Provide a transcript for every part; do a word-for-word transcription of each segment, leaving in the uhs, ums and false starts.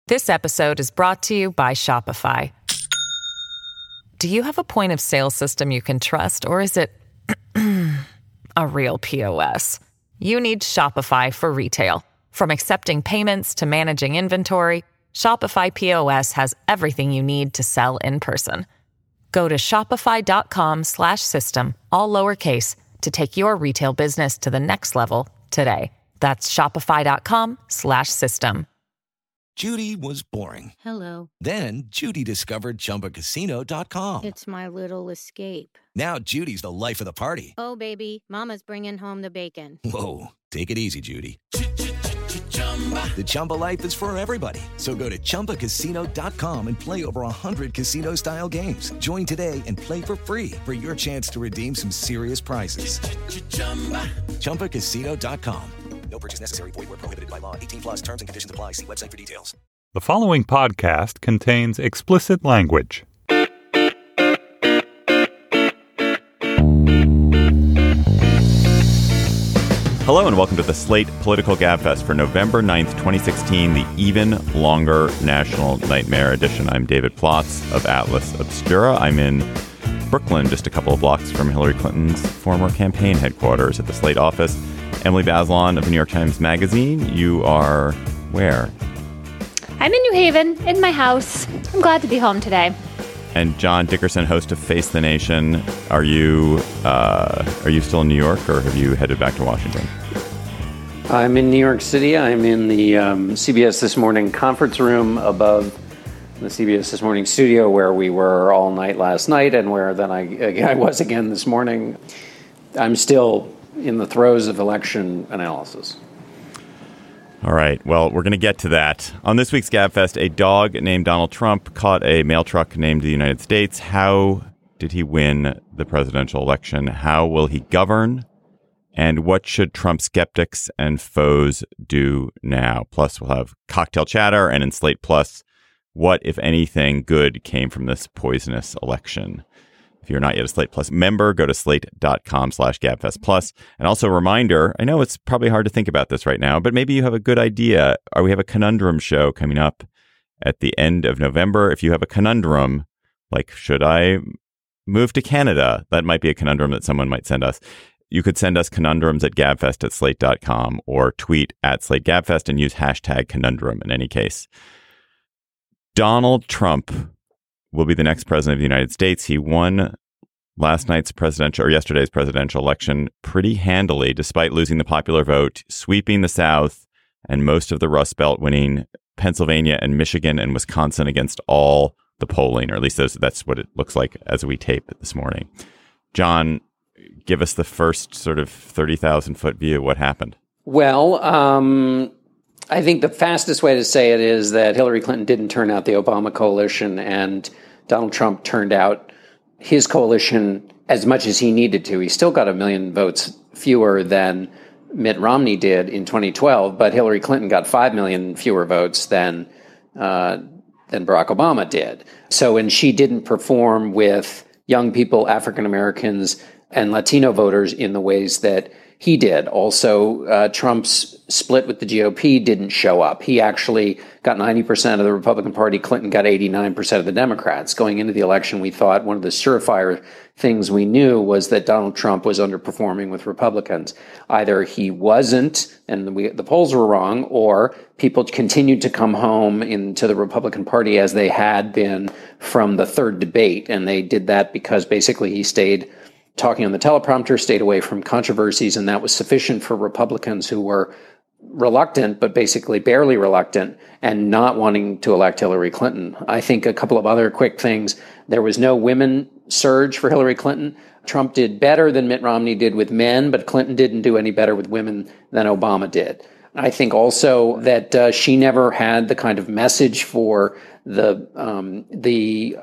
This episode is brought to you by Shopify. Do you have a point of sale system you can trust, or is it a real P O S? You need Shopify for retail. From accepting payments to managing inventory, Shopify P O S has everything you need to sell in person. Go to shopify.com slash system, all lowercase, to take your retail business to the next level today. That's shopify.com slash system. Judy was boring. Hello. Then Judy discovered Chumba Casino dot com. It's my little escape. Now Judy's the life of the party. Oh, baby, mama's bringing home the bacon. Whoa, take it easy, Judy. The Chumba life is for everybody. So go to Chumba Casino dot com and play over one hundred casino-style games. Join today and play for free for your chance to redeem some serious prizes. Chumba Casino dot com. No purchase necessary. Void where prohibited by law. eighteen plus terms and conditions apply. See website for details. The following podcast contains explicit language. Hello and welcome to the Slate Political Gabfest for November ninth, twenty sixteen, the even longer National Nightmare edition. I'm David Plotz of Atlas Obscura. I'm in Brooklyn, just a couple of blocks from Hillary Clinton's former campaign headquarters at the Slate office. Emily Bazelon of the New York Times Magazine, you are where? I'm in New Haven, in my house. I'm glad to be home today. And John Dickerson, host of Face the Nation. Are you uh, are you still in New York, or have you headed back to Washington? I'm in New York City. I'm in the um, C B S This Morning conference room above the C B S This Morning studio, where we were all night last night, and where then I, I was again this morning. I'm still in the throes of election analysis. All right. Well, we're going to get to that. On this week's Gabfest, a dog named Donald Trump caught a mail truck named the United States. How did he win the presidential election? How will he govern? And what should Trump skeptics and foes do now? Plus, we'll have cocktail chatter, and in Slate Plus, what, if anything, good came from this poisonous election? If you're not yet a Slate Plus member, go to slate.com slash gabfest plus. And also a reminder, I know it's probably hard to think about this right now, but maybe you have a good idea. Or we have a conundrum show coming up at the end of November. If you have a conundrum, like, should I move to Canada? That might be a conundrum that someone might send us. You could send us conundrums at gabfest at slate dot com or tweet at slate gabfest and use hashtag conundrum in any case. Donald Trump will be the next president of the United States. He won last night's presidential or yesterday's presidential election pretty handily, despite losing the popular vote, sweeping the South and most of the Rust Belt, winning Pennsylvania and Michigan and Wisconsin against all the polling, or at least those, that's what it looks like as we tape this morning. John, give us the first sort of thirty thousand foot view of what happened. Well, um, I think the fastest way to say it is that Hillary Clinton didn't turn out the Obama coalition, and Donald Trump turned out his coalition as much as he needed to. He still got a million votes fewer than Mitt Romney did in twenty twelve, but Hillary Clinton got five million fewer votes than uh, than Barack Obama did. So, and she didn't perform with young people, African Americans, and Latino voters in the ways that he did. Also, uh, Trump's split with the G O P didn't show up. He actually got ninety percent of the Republican Party. Clinton got eighty-nine percent of the Democrats. Going into the election, we thought one of the surefire things we knew was that Donald Trump was underperforming with Republicans. Either he wasn't, and we, the polls were wrong, or people continued to come home into the Republican Party as they had been from the third debate. And they did that because basically he stayed talking on the teleprompter, stayed away from controversies, and that was sufficient for Republicans who were reluctant, but basically barely reluctant, and not wanting to elect Hillary Clinton. I think a couple of other quick things. There was no women surge for Hillary Clinton. Trump did better than Mitt Romney did with men, but Clinton didn't do any better with women than Obama did. I think also that uh, she never had the kind of message for the um, the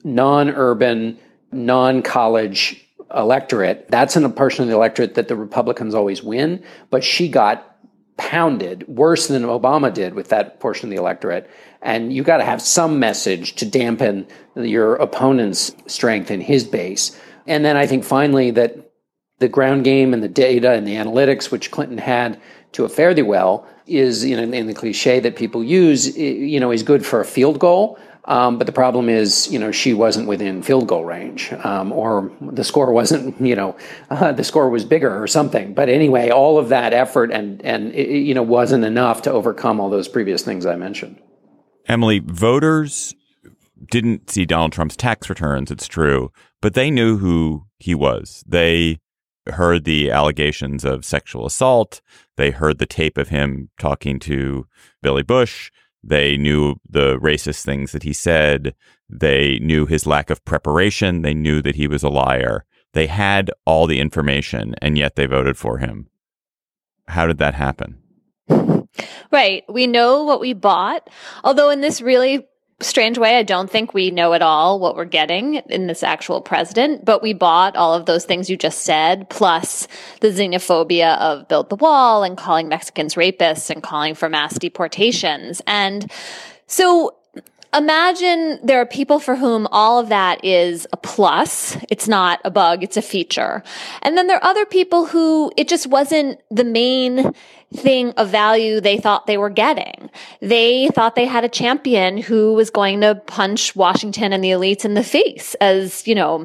non-urban, non-college electorate. That's in a portion of the electorate that the Republicans always win, but she got pounded worse than Obama did with that portion of the electorate. And you got to have some message to dampen your opponent's strength in his base. And then I think finally that the ground game and the data and the analytics, which Clinton had to a fairly well, is, you know, in the cliche that people use, you know, is good for a field goal. Um, but the problem is, you know, she wasn't within field goal range, um, or the score wasn't, you know, uh, the score was bigger or something. But anyway, all of that effort and, and it, you know, wasn't enough to overcome all those previous things I mentioned. Emily, voters didn't see Donald Trump's tax returns, it's true, but they knew who he was. They heard the allegations of sexual assault. They heard the tape of him talking to Billy Bush. They knew the racist things that he said. They knew his lack of preparation. They knew that he was a liar. They had all the information, and yet they voted for him. How did that happen? Right. We know what we bought, although in this really strange way, I don't think we know at all what we're getting in this actual president, but we bought all of those things you just said, plus the xenophobia of build the wall and calling Mexicans rapists and calling for mass deportations. And so imagine there are people for whom all of that is a plus. It's not a bug, it's a feature. And then there are other people who it just wasn't the main thing of value they thought they were getting. They thought they had a champion who was going to punch Washington and the elites in the face, as, you know,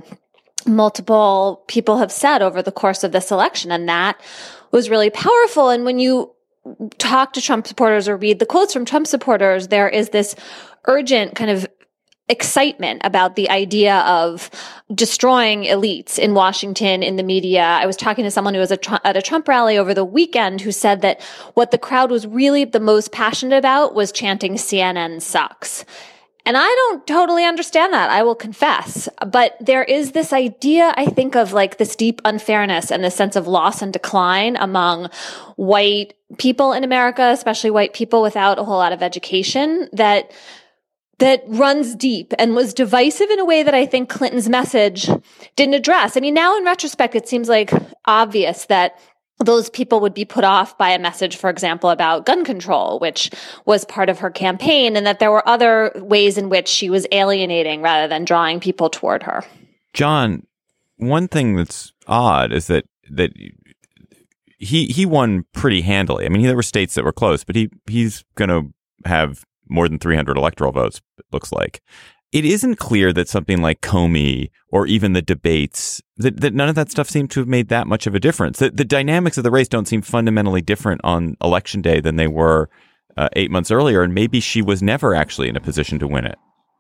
multiple people have said over the course of this election. And that was really powerful. And when you talk to Trump supporters or read the quotes from Trump supporters, there is this urgent kind of excitement about the idea of destroying elites in Washington, in the media. I was talking to someone who was at a Trump rally over the weekend who said that what the crowd was really the most passionate about was chanting C N N sucks. And I don't totally understand that, I will confess. But there is this idea, I think, of like this deep unfairness and this sense of loss and decline among white people in America, especially white people without a whole lot of education, that that runs deep and was divisive in a way that I think Clinton's message didn't address. I mean, now in retrospect, it seems like obvious that those people would be put off by a message, for example, about gun control, which was part of her campaign, and that there were other ways in which she was alienating rather than drawing people toward her. John, one thing that's odd is that that he he won pretty handily. I mean, there were states that were close, but he he's going to have more than three hundred electoral votes, it looks like. It isn't clear that something like Comey or even the debates, that, that none of that stuff seemed to have made that much of a difference. The, the dynamics of the race don't seem fundamentally different on election day than they were uh, eight months earlier. And maybe she was never actually in a position to win it.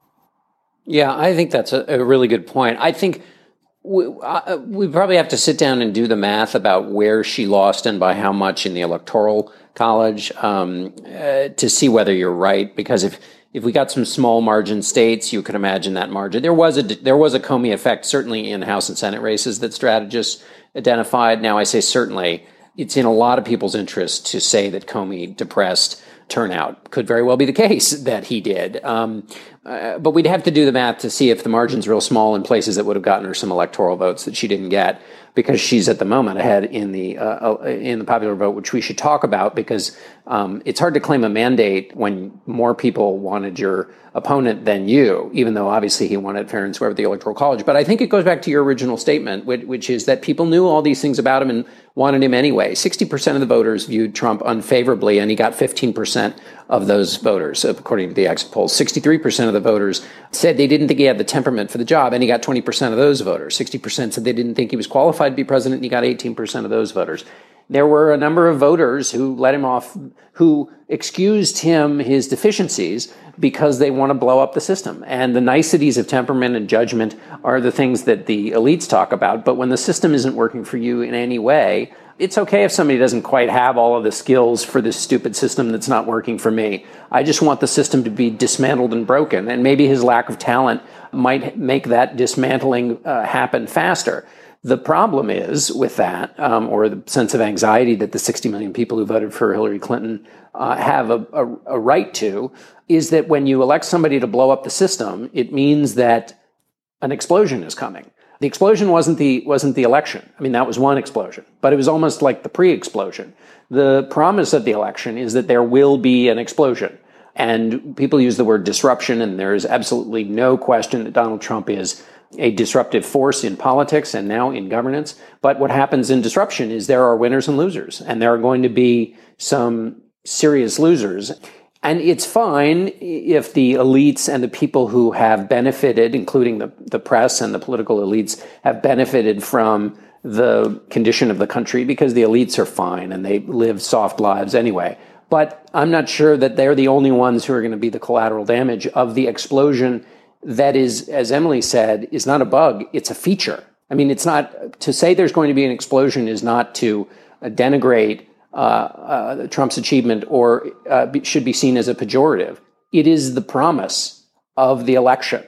Yeah, I think that's a, a really good point. I think we, uh, we probably have to sit down and do the math about where she lost and by how much in the Electoral College um, uh, to see whether you're right. Because if If we got some small margin states, you could imagine that margin. There was a there was a Comey effect, certainly in House and Senate races that strategists identified. Now, I say certainly, it's in a lot of people's interest to say that Comey depressed turnout. Could very well be the case that he did. Um, uh, but we'd have to do the math to see if the margin's real small in places that would have gotten her some electoral votes that she didn't get, because she's at the moment ahead in the uh, in the popular vote, which we should talk about, because um, it's hard to claim a mandate when more people wanted your opponent than you, even though obviously he wanted fair and square with the Electoral College. But I think it goes back to your original statement, which, which is that people knew all these things about him and wanted him anyway. sixty percent of the voters viewed Trump unfavorably, and he got fifteen percent of those voters, according to the exit polls. sixty-three percent of the voters said they didn't think he had the temperament for the job, and he got twenty percent of those voters. sixty percent said they didn't think he was qualified to be president, and he got eighteen percent of those voters. There were a number of voters who let him off, who excused him his deficiencies because they want to blow up the system. And the niceties of temperament and judgment are the things that the elites talk about. But when the system isn't working for you in any way, it's okay if somebody doesn't quite have all of the skills for this stupid system that's not working for me. I just want the system to be dismantled and broken. And maybe his lack of talent might make that dismantling uh, happen faster. The problem is with that, um, or the sense of anxiety that the sixty million people who voted for Hillary Clinton uh, have a, a, a right to, is that when you elect somebody to blow up the system, it means that an explosion is coming. The explosion wasn't the wasn't the election. I mean, that was one explosion, but it was almost like the pre-explosion. The promise of the election is that there will be an explosion. And people use the word disruption, and there is absolutely no question that Donald Trump is a disruptive force in politics and now in governance. But what happens in disruption is there are winners and losers, and there are going to be some serious losers. And it's fine if the elites and the people who have benefited, including the, the press and the political elites, have benefited from the condition of the country, because the elites are fine and they live soft lives anyway. But I'm not sure that they're the only ones who are going to be the collateral damage of the explosion that is, as Emily said, is not a bug, it's a feature. I mean, it's not, to say there's going to be an explosion is not to uh, denigrate uh, uh, Trump's achievement or uh, be, should be seen as a pejorative. It is the promise of the election.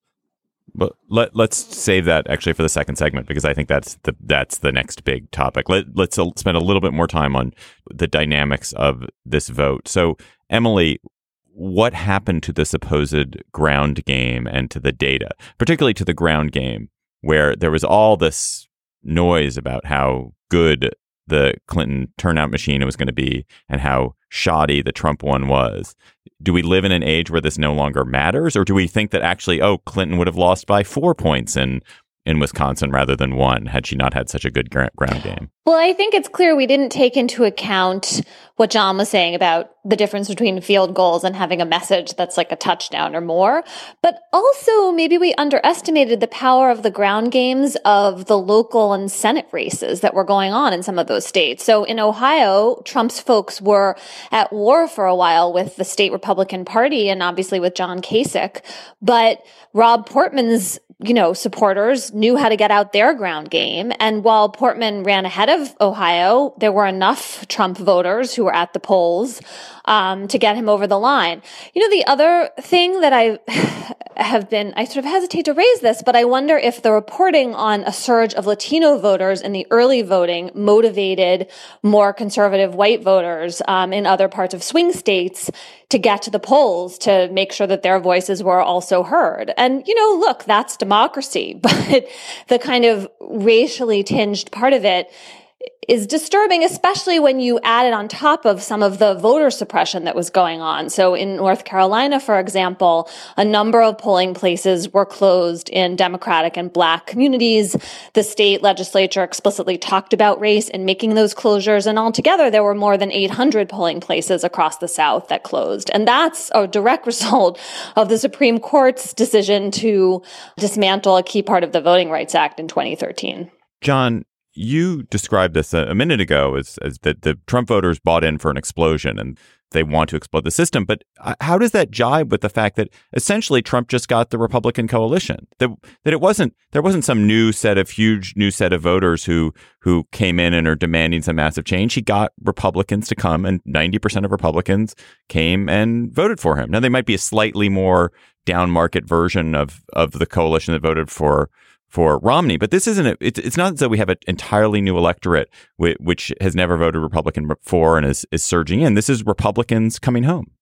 But let, let's save that actually for the second segment, because I think that's the that's the next big topic. Let, let's spend a little bit more time on the dynamics of this vote. So, Emily, what happened to the supposed ground game and to the data, particularly to the ground game, where there was all this noise about how good the Clinton turnout machine was going to be and how shoddy the Trump one was? Do we live in an age where this no longer matters? Or do we think that actually, oh, Clinton would have lost by four points in, in Wisconsin rather than one had she not had such a good ground game? Well, I think it's clear we didn't take into account what John was saying about the difference between field goals and having a message that's like a touchdown or more. But also, maybe we underestimated the power of the ground games of the local and Senate races that were going on in some of those states. So in Ohio, Trump's folks were at war for a while with the state Republican Party and obviously with John Kasich. But Rob Portman's, you know, supporters knew how to get out their ground game. And while Portman ran ahead of Ohio, there were enough Trump voters who were at the polls um, to get him over the line. You know, the other thing that I have been, I sort of hesitate to raise this, but I wonder if the reporting on a surge of Latino voters in the early voting motivated more conservative white voters um, in other parts of swing states to get to the polls to make sure that their voices were also heard. And, you know, look, that's democracy, but the kind of racially tinged part of it is disturbing, especially when you add it on top of some of the voter suppression that was going on. So in North Carolina, for example, a number of polling places were closed in Democratic and Black communities. The state legislature explicitly talked about race in making those closures. And altogether, there were more than eight hundred polling places across the South that closed. And that's a direct result of the Supreme Court's decision to dismantle a key part of the Voting Rights Act in twenty thirteen. John, you described this a, a minute ago as, as that the Trump voters bought in for an explosion and they want to explode the system. But how does that jibe with the fact that essentially Trump just got the Republican coalition? That that it wasn't there wasn't some new set of huge new set of voters who who came in and are demanding some massive change. He got Republicans to come, and ninety percent of Republicans came and voted for him. Now, they might be a slightly more down market version of of the coalition that voted for for Romney, but this isn't, a, it's, it's not as though we have an entirely new electorate which, which has never voted Republican before and is, is surging in. This is Republicans coming home.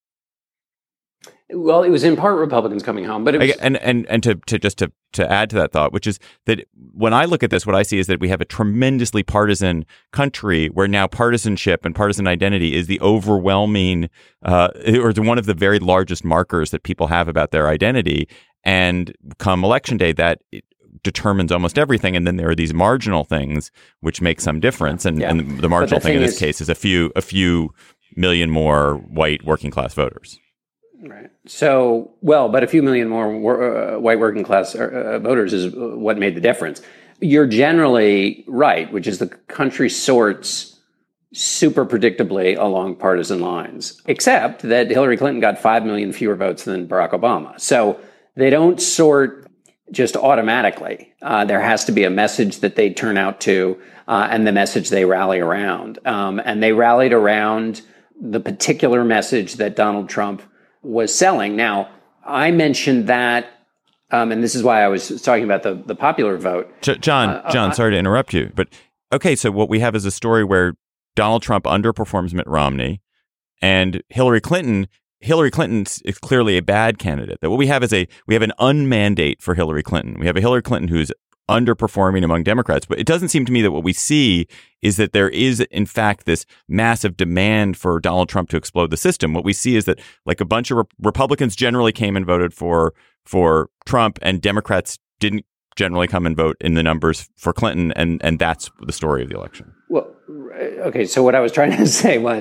Well, it was in part Republicans coming home, but it was... and and and to to just to to add to that thought, which is that when I look at this, what I see is that we have a tremendously partisan country where now partisanship and partisan identity is the overwhelming, uh, or one of the very largest markers that people have about their identity. And come election day, that It, determines almost everything, and then there are these marginal things which make some difference, and, yeah. and the marginal the thing, thing in this is, case is a few a few million more white working class voters. Right. So, well, but a few million more uh, white working class uh, voters is what made the difference. You're generally right, which is the country sorts super predictably along partisan lines, except that Hillary Clinton got five million fewer votes than Barack Obama. So they don't sort just automatically. Uh, there has to be a message that they turn out to uh, and the message they rally around. Um, and they rallied around the particular message that Donald Trump was selling. Now, I mentioned that, um, and this is why I was talking about the, the popular vote. John, uh, John, uh, sorry to interrupt you, but okay, so what we have is a story where Donald Trump underperforms Mitt Romney, and Hillary Clinton Hillary Clinton is clearly a bad candidate. That what we have is a we have an unmandate for Hillary Clinton. We have a Hillary Clinton who's underperforming among Democrats. But it doesn't seem to me that what we see is that there is, in fact, this massive demand for Donald Trump to explode the system. What we see is that like a bunch of Re- Republicans generally came and voted for for Trump, and Democrats didn't generally come and vote in the numbers for Clinton. And, and that's the story of the election. Well, okay. So what I was trying to say was,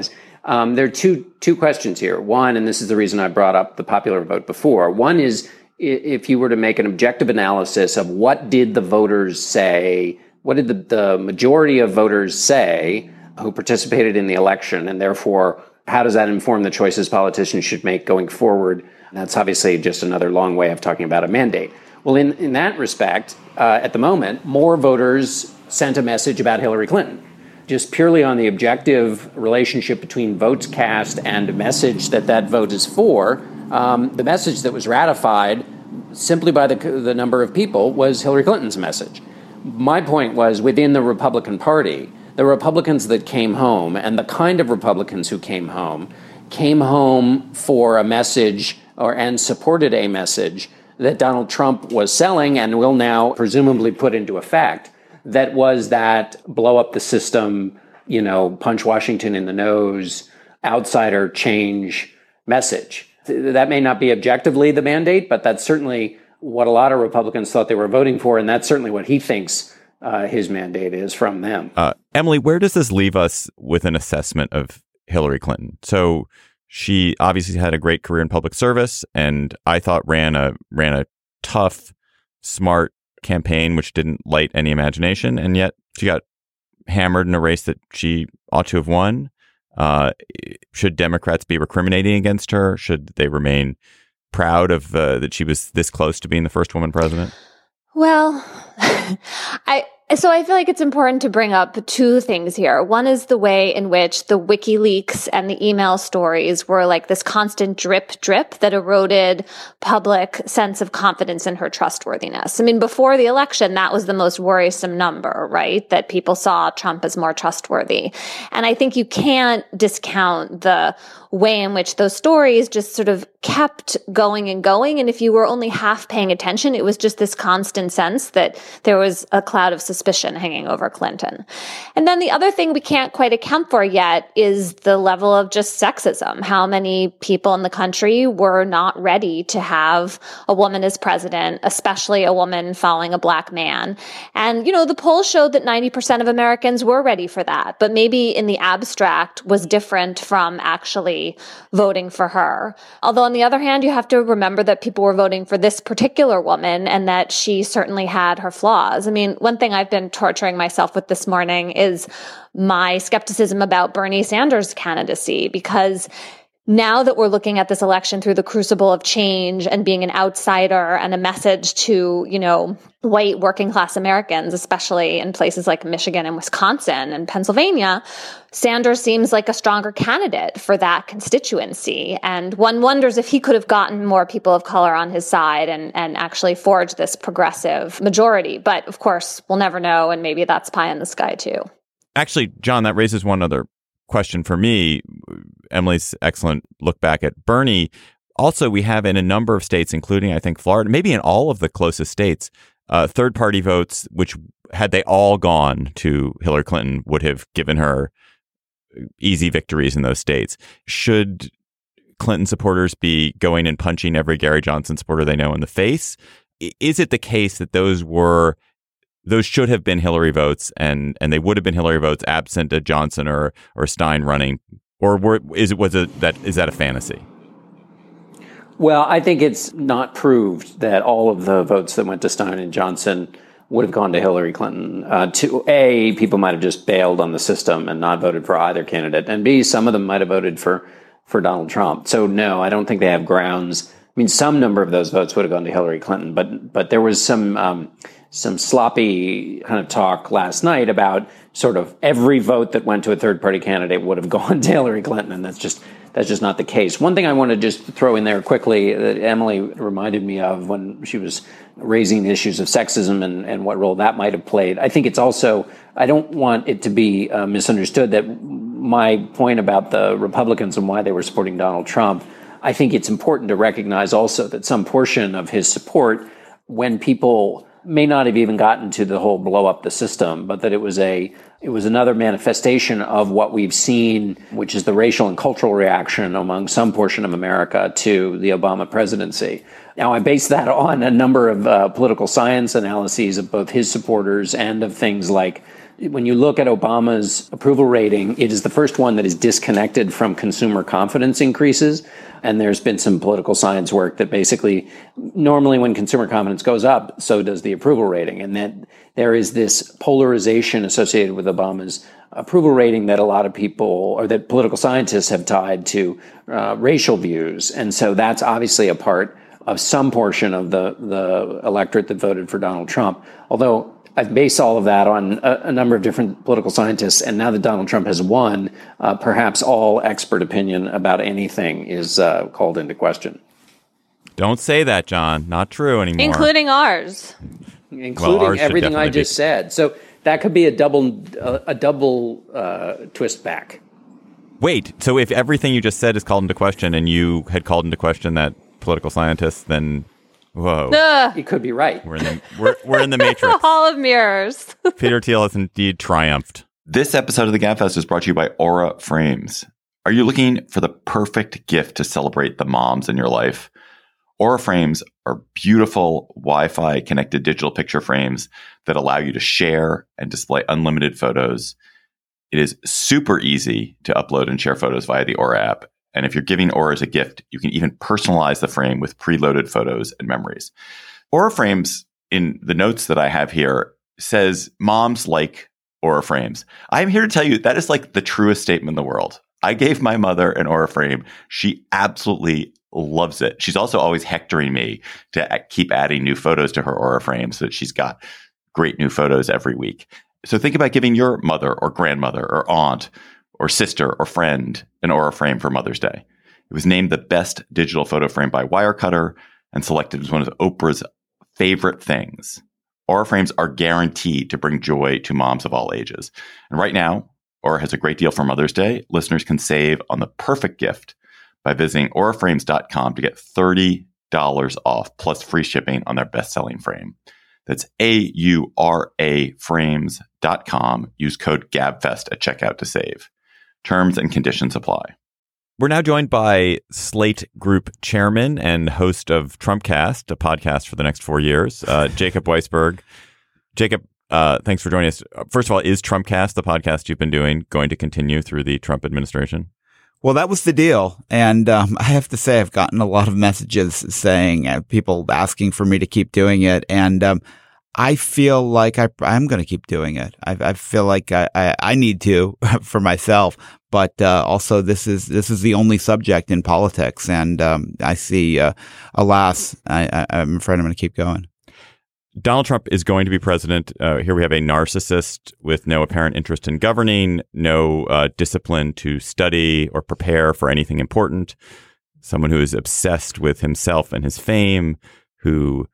Um, there are two two questions here. One, and this is the reason I brought up the popular vote before. One is if you were to make an objective analysis of what did the voters say, what did the, the majority of voters say who participated in the election, and therefore how does that inform the choices politicians should make going forward? That's obviously just another long way of talking about a mandate. Well, in, in that respect, uh, at the moment, more voters sent a message about Hillary Clinton. Just purely on the objective relationship between votes cast and a message that that vote is for, um, the message that was ratified simply by the, the number of people was Hillary Clinton's message. My point was, within the Republican Party, the Republicans that came home and the kind of Republicans who came home came home for a message or and supported a message that Donald Trump was selling and will now presumably put into effect. That was that blow up the system, you know, punch Washington in the nose, outsider change message. That may not be objectively the mandate, but that's certainly what a lot of Republicans thought they were voting for, and that's certainly what he thinks uh, his mandate is from them. Uh, Emily, where does this leave us with an assessment of Hillary Clinton? So she obviously had a great career in public service, and I thought ran a ran a tough, smart campaign which didn't light any imagination, and yet she got hammered in a race that she ought to have won. Uh, should Democrats be recriminating against her? Should they remain proud of uh, that she was this close to being the first woman president? Well, I so I feel like it's important to bring up two things here. One is the way in which the WikiLeaks and the email stories were like this constant drip, drip that eroded public sense of confidence in her trustworthiness. I mean, before the election, that was the most worrisome number, right? That people saw Trump as more trustworthy. And I think you can't discount the way in which those stories just sort of kept going and going. And if you were only half paying attention, it was just this constant sense that there was a cloud of suspicion hanging over Clinton. And then the other thing we can't quite account for yet is the level of just sexism. How many people in the country were not ready to have a woman as president, especially a woman following a black man. And, you know, the polls showed that ninety percent of Americans were ready for that, but maybe in the abstract was different from actually voting for her. Although on the other hand, you have to remember that people were voting for this particular woman and that she certainly had her flaws. I mean, one thing I've been torturing myself with this morning is my skepticism about Bernie Sanders' candidacy, because now that we're looking at this election through the crucible of change and being an outsider and a message to, you know, white working class Americans, especially in places like Michigan and Wisconsin and Pennsylvania, Sanders seems like a stronger candidate for that constituency. And one wonders if he could have gotten more people of color on his side and, and actually forged this progressive majority. But of course, we'll never know. And maybe that's pie in the sky too. Actually, John, that raises one other question for me. Emily's excellent look back at Bernie. Also, we have in a number of states, including, I think, Florida, maybe in all of the closest states, uh, third party votes, which had they all gone to Hillary Clinton, would have given her easy victories in those states. Should Clinton supporters be going and punching every Gary Johnson supporter they know in the face? Is it the case that those were Those should have been Hillary votes, and, and they would have been Hillary votes absent a Johnson or or Stein running, or were, is it was it that is that a fantasy? Well, I think it's not proved that all of the votes that went to Stein and Johnson would have gone to Hillary Clinton. Uh, to A, people might have just bailed on the system and not voted for either candidate, and B, some of them might have voted for for Donald Trump. So no, I don't think they have grounds. I mean, some number of those votes would have gone to Hillary Clinton, but but there was some. Um, some sloppy kind of talk last night about sort of every vote that went to a third party candidate would have gone to Hillary Clinton. And that's just, that's just not the case. One thing I want to just throw in there quickly that Emily reminded me of when she was raising issues of sexism and, and what role that might have played. I think it's also, I don't want it to be uh, misunderstood that my point about the Republicans and why they were supporting Donald Trump, I think it's important to recognize also that some portion of his support, when people may not have even gotten to the whole blow up the system, but that it was a it was another manifestation of what we've seen, which is the racial and cultural reaction among some portion of America to the Obama presidency. Now, I base that on a number of uh, political science analyses of both his supporters and of things like when you look at Obama's approval rating, it is the first one that is disconnected from consumer confidence increases. And there's been some political science work that basically, normally when consumer confidence goes up, so does the approval rating. And that there is this polarization associated with Obama's approval rating that a lot of people, or that political scientists have tied to uh, racial views. And so that's obviously a part of some portion of the, the electorate that voted for Donald Trump. Although I've based all of that on a, a number of different political scientists, and now that Donald Trump has won, uh, perhaps all expert opinion about anything is uh, called into question. Don't say that, John. Not true anymore. Including ours. Including well, ours everything I just be. said. So that could be a double a, a double uh, twist back. Wait, so if everything you just said is called into question, and you had called into question that political scientists, then whoa, Ugh. You could be right. We're in the we're, we're in the matrix. Hall of mirrors. Peter Thiel has indeed triumphed. This episode of the GabFest is brought to you by Aura Frames. Are you looking for the perfect gift to celebrate the moms in your life? Aura Frames are beautiful Wi-Fi connected digital picture frames that allow you to share and display unlimited photos. It is super easy to upload and share photos via the Aura app. And if you're giving Aura as a gift, you can even personalize the frame with preloaded photos and memories. Aura Frames, in the notes that I have here, says moms like Aura Frames. I'm here to tell you that is like the truest statement in the world. I gave my mother an Aura frame. She absolutely loves it. She's also always hectoring me to keep adding new photos to her Aura frame so that she's got great new photos every week. So think about giving your mother or grandmother or aunt or sister or friend an Aura frame for Mother's Day. It was named the best digital photo frame by Wirecutter and selected as one of Oprah's favorite things. Aura frames are guaranteed to bring joy to moms of all ages. And right now, Aura has a great deal for Mother's Day. Listeners can save on the perfect gift by visiting aura frames dot com to get thirty dollars off plus free shipping on their best-selling frame. That's A U R A frames dot com. Use code GABFEST at checkout to save. Terms and conditions apply. We're now joined by Slate Group chairman and host of Trumpcast, a podcast for the next four years, uh, Jacob Weisberg. Jacob, uh, thanks for joining us. First of all, is Trumpcast, the podcast you've been doing, going to continue through the Trump administration? Well, that was the deal. And um, I have to say, I've gotten a lot of messages saying, uh, people asking for me to keep doing it. And um, I feel like I, I'm going to keep doing it. I, I feel like I, I, I need to for myself. But uh, also, this is this is the only subject in politics. And um, I see, uh, alas, I, I, I'm afraid I'm going to keep going. Donald Trump is going to be president. Uh, here we have a narcissist with no apparent interest in governing, no uh, discipline to study or prepare for anything important, someone who is obsessed with himself and his fame, who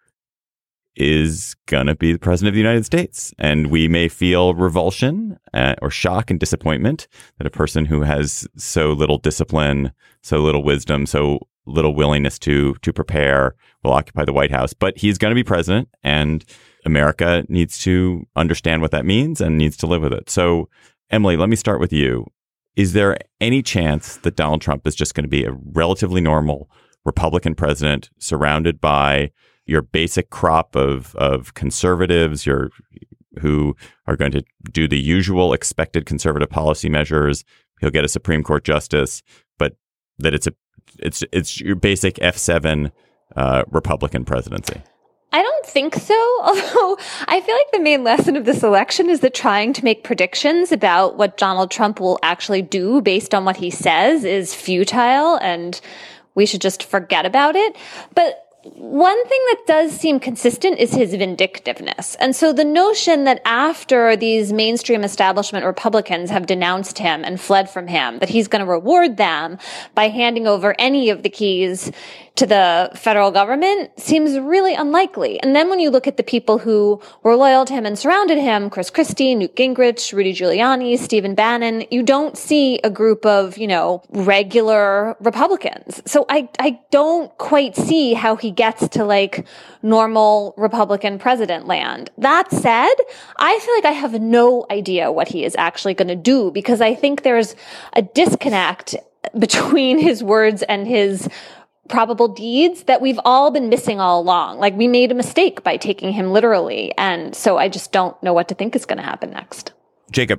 is going to be the president of the United States. And we may feel revulsion uh, or shock and disappointment that a person who has so little discipline, so little wisdom, so little willingness to to prepare will occupy the White House. But he's going to be president, and America needs to understand what that means and needs to live with it. So, Emily, let me start with you. Is there any chance that Donald Trump is just going to be a relatively normal Republican president surrounded by your basic crop of of conservatives, your who are going to do the usual expected conservative policy measures? He'll get a Supreme Court justice, but that it's a It's it's your basic F seven uh, Republican presidency. I don't think so, although I feel like the main lesson of this election is that trying to make predictions about what Donald Trump will actually do based on what he says is futile, and we should just forget about it. But one thing that does seem consistent is his vindictiveness. And so the notion that after these mainstream establishment Republicans have denounced him and fled from him, that he's going to reward them by handing over any of the keys to the federal government seems really unlikely. And then when you look at the people who were loyal to him and surrounded him, Chris Christie, Newt Gingrich, Rudy Giuliani, Stephen Bannon, you don't see a group of, you know, regular Republicans. So I, I don't quite see how he gets to like normal Republican president land. That said, I feel like I have no idea what he is actually going to do, because I think there's a disconnect between his words and his probable deeds that we've all been missing all along. Like, we made a mistake by taking him literally. And so I just don't know what to think is going to happen next. Jacob,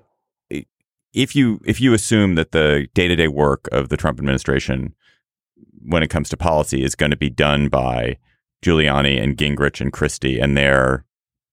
if you if you assume that the day-to-day work of the Trump administration when it comes to policy is going to be done by Giuliani and Gingrich and Christie and their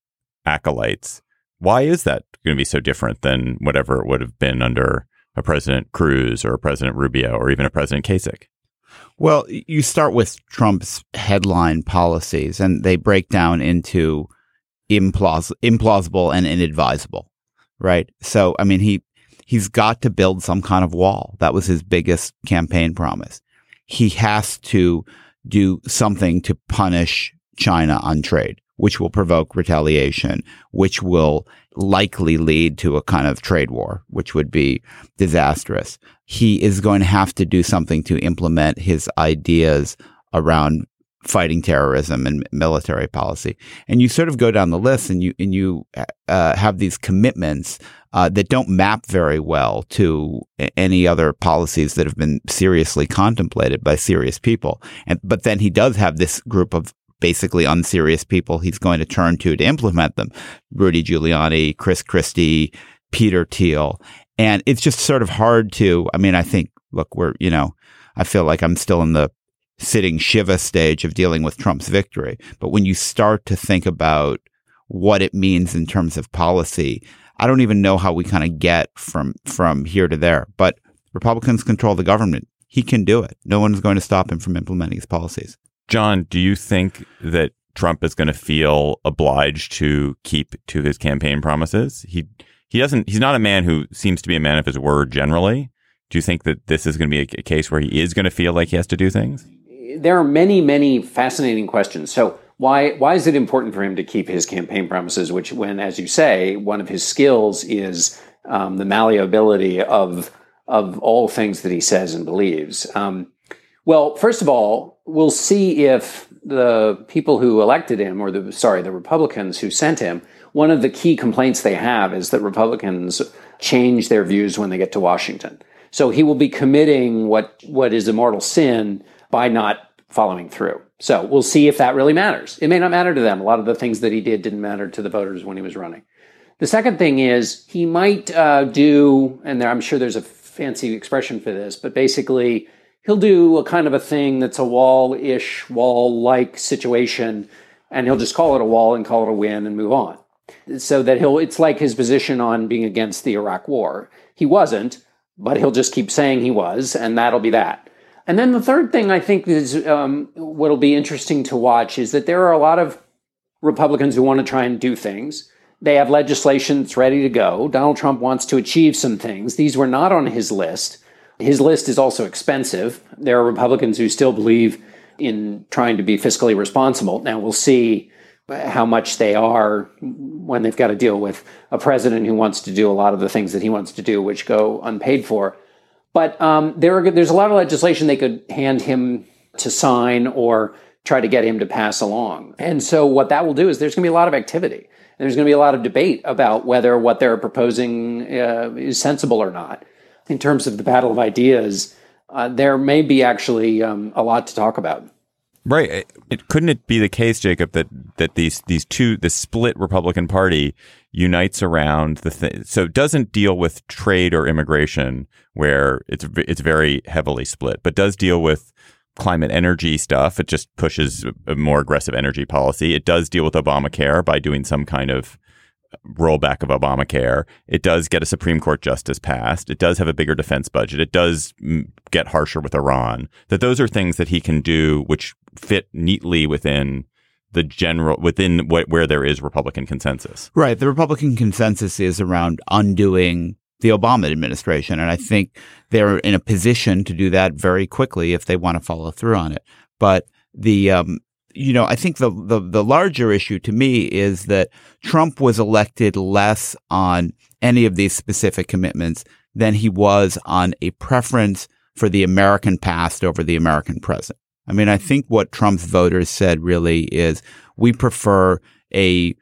acolytes, why is that going to be so different than whatever it would have been under a President Cruz or a President Rubio or even a President Kasich? Well, you start with Trump's headline policies, and they break down into implaus- implausible and inadvisable, right? So, I mean, he he's got to build some kind of wall. That was his biggest campaign promise. He has to do something to punish China on trade, which will provoke retaliation, which will likely lead to a kind of trade war, which would be disastrous. He is going to have to do something to implement his ideas around fighting terrorism and military policy. And you sort of go down the list and you and you uh, have these commitments uh, that don't map very well to any other policies that have been seriously contemplated by serious people. And but then he does have this group of basically unserious people he's going to turn to to implement them. Rudy Giuliani, Chris Christie, Peter Thiel. And it's just sort of hard to, I mean, I think, look, we're, you know, I feel like I'm still in the sitting Shiva stage of dealing with Trump's victory. But when you start to think about what it means in terms of policy, I don't even know how we kind of get from, from here to there. But Republicans control the government. He can do it. No one's going to stop him from implementing his policies. John, do you think that Trump is going to feel obliged to keep to his campaign promises? He he doesn't. He's not a man who seems to be a man of his word generally. Do you think that this is going to be a, a case where he is going to feel like he has to do things? There are many, many fascinating questions. So why why is it important for him to keep his campaign promises, which, when, as you say, one of his skills is um, the malleability of of all things that he says and believes? Um, well, first of all, we'll see if the people who elected him, or the sorry, the Republicans who sent him, one of the key complaints they have is that Republicans change their views when they get to Washington. So he will be committing what what is a mortal sin by not following through. So we'll see if that really matters. It may not matter to them. A lot of the things that he did didn't matter to the voters when he was running. The second thing is he might uh, do, and there, I'm sure there's a fancy expression for this, but basically he'll do a kind of a thing that's a wall-ish, wall-like situation, and he'll just call it a wall and call it a win and move on. So that he'll, it's like his position on being against the Iraq War. He wasn't, but he'll just keep saying he was, and that'll be that. And then the third thing I think is um, what'll be interesting to watch is that there are a lot of Republicans who want to try and do things. They have legislation that's ready to go. Donald Trump wants to achieve some things. These were not on his list. His list is also expensive. There are Republicans who still believe in trying to be fiscally responsible. Now, we'll see how much they are when they've got to deal with a president who wants to do a lot of the things that he wants to do, which go unpaid for. But um, there are, there's a lot of legislation they could hand him to sign or try to get him to pass along. And so what that will do is there's going to be a lot of activity. And there's going to be a lot of debate about whether what they're proposing uh, is sensible or not. In terms of the battle of ideas, uh, there may be actually um, a lot to talk about. Right. It, it, couldn't it be the case, Jacob, that that these these two, the split Republican Party unites around the thing? So it doesn't deal with trade or immigration, where it's it's very heavily split, but does deal with climate energy stuff. It just pushes a more aggressive energy policy. It does deal with Obamacare by doing some kind of rollback of Obamacare. It does get a Supreme Court justice passed. It does have a bigger defense budget. It does get harsher with Iran. That those are things that he can do which fit neatly within the general, within what, where there is Republican consensus. Right. The Republican consensus is around undoing the Obama administration. And I think they're in a position to do that very quickly if they want to follow through on it. But the, um, you know, I think the, the the larger issue to me is that Trump was elected less on any of these specific commitments than he was on a preference for the American past over the American present. I mean, I think what Trump's voters said really is we prefer a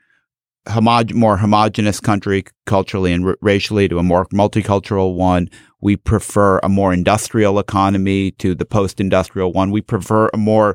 homo- more homogenous country culturally and r- racially to a more multicultural one. We prefer a more industrial economy to the post-industrial one. We prefer a more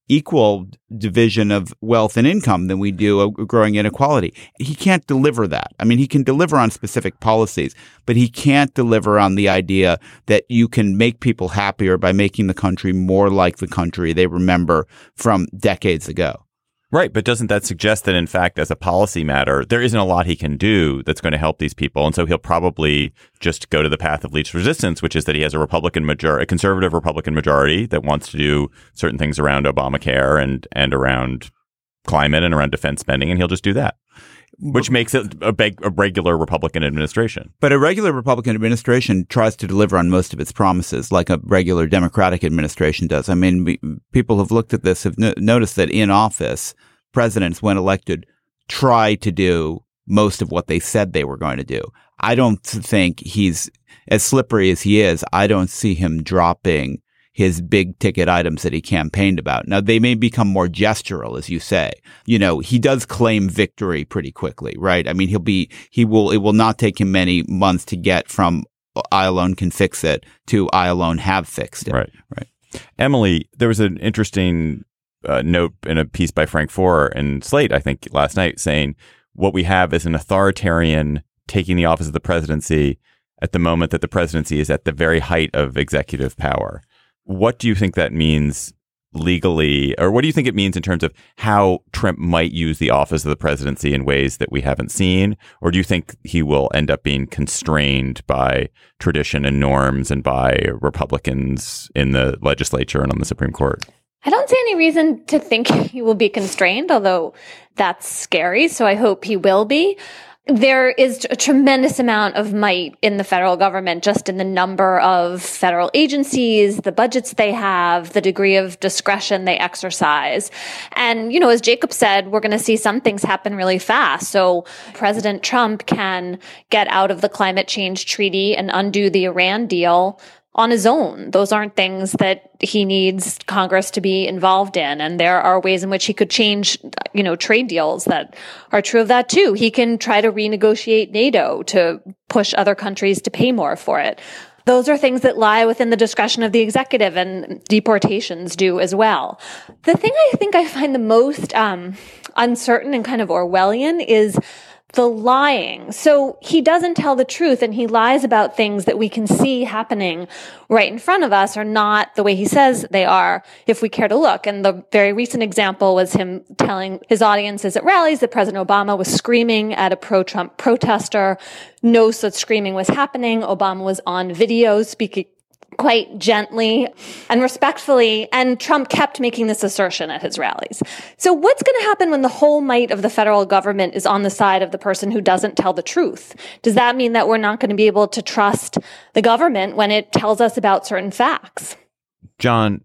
equal division of wealth and income than we do a growing inequality. He can't deliver that. I mean, he can deliver on specific policies, but he can't deliver on the idea that you can make people happier by making the country more like the country they remember from decades ago. Right. But doesn't that suggest that, in fact, as a policy matter, there isn't a lot he can do that's going to help these people? And so he'll probably just go to the path of least resistance, which is that he has a Republican majority, a conservative Republican majority that wants to do certain things around Obamacare and, and around climate and around defense spending. And he'll just do that, which makes it a, big, a regular Republican administration. But a regular Republican administration tries to deliver on most of its promises, like a regular Democratic administration does. I mean, we, people have looked at this, have no, noticed that in office, presidents, when elected, try to do most of what they said they were going to do. I don't think he's, as slippery as he is, I don't see him dropping his big ticket items that he campaigned about. Now, they may become more gestural, as you say. You know, he does claim victory pretty quickly, right? I mean, he'll be, he will, it will not take him many months to get from I alone can fix it to I alone have fixed it. Right. Right. Emily, there was an interesting uh, note in a piece by Frank Foer in Slate, I think last night, saying what we have is an authoritarian taking the office of the presidency at the moment that the presidency is at the very height of executive power. What do you think that means legally, or what do you think it means in terms of how Trump might use the office of the presidency in ways that we haven't seen? Or do you think he will end up being constrained by tradition and norms and by Republicans in the legislature and on the Supreme Court? I don't see any reason to think he will be constrained, although that's scary. So I hope he will be. There is a tremendous amount of might in the federal government, just in the number of federal agencies, the budgets they have, the degree of discretion they exercise. And, you know, as Jacob said, we're going to see some things happen really fast. So President Trump can get out of the climate change treaty and undo the Iran deal on his own. Those aren't things that he needs Congress to be involved in. And there are ways in which he could change, you know, trade deals that are true of that too. He can try to renegotiate NATO to push other countries to pay more for it. Those are things that lie within the discretion of the executive, and deportations do as well. The thing I think I find the most um, uncertain and kind of Orwellian is the lying. So he doesn't tell the truth, and he lies about things that we can see happening right in front of us are not the way he says they are if we care to look. And the very recent example was him telling his audiences at rallies that President Obama was screaming at a pro-Trump protester. No such screaming was happening. Obama was on video speaking quite gently and respectfully, and Trump kept making this assertion at his rallies. So what's going to happen when the whole might of the federal government is on the side of the person who doesn't tell the truth? Does that mean that we're not going to be able to trust the government when it tells us about certain facts? John,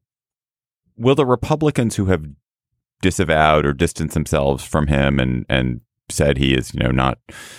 will the Republicans who have disavowed or distanced themselves from him and, and said he is, you know, not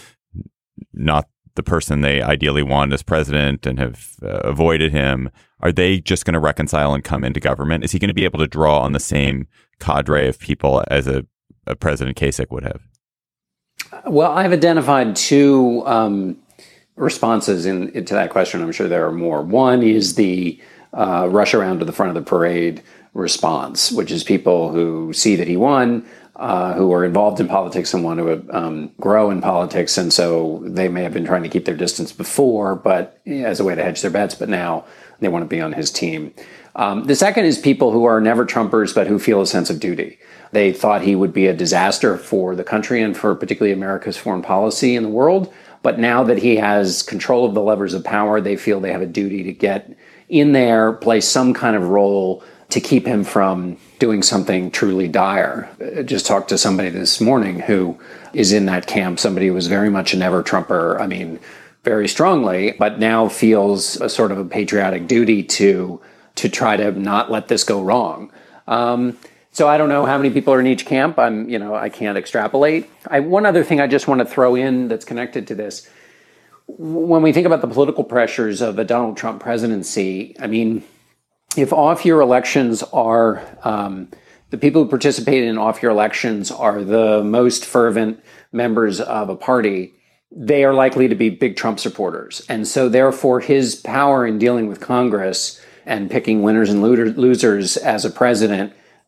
not the person they ideally want as president and have uh, avoided him, are they just going to reconcile and come into government? Is he going to be able to draw on the same cadre of people as a, a President Kasich would have? Well, I've identified two um, responses in, into that question. I'm sure there are more. One is the uh, rush around to the front of the parade response, which is people who see that he won, Uh, who are involved in politics and want to um, grow in politics. And so they may have been trying to keep their distance before, but as a way to hedge their bets, but now they want to be on his team. Um, the second is people who are never Trumpers, but who feel a sense of duty. They thought he would be a disaster for the country and for particularly America's foreign policy in the world. But now that he has control of the levers of power, they feel they have a duty to get in there, play some kind of role to keep him from doing something truly dire. I just talked to somebody this morning who is in that camp, somebody who was very much a never-Trumper, I mean, very strongly, but now feels a sort of a patriotic duty to to try to not let this go wrong. Um, so I don't know how many people are in each camp. I'm, you know, I can't extrapolate. I, one other thing I just want to throw in that's connected to this. When we think about the political pressures of a Donald Trump presidency, I mean, if off-year elections are, um, the people who participate in off-year elections are the most fervent members of a party, they are likely to be big Trump supporters. And so therefore his power in dealing with Congress and picking winners and losers as a president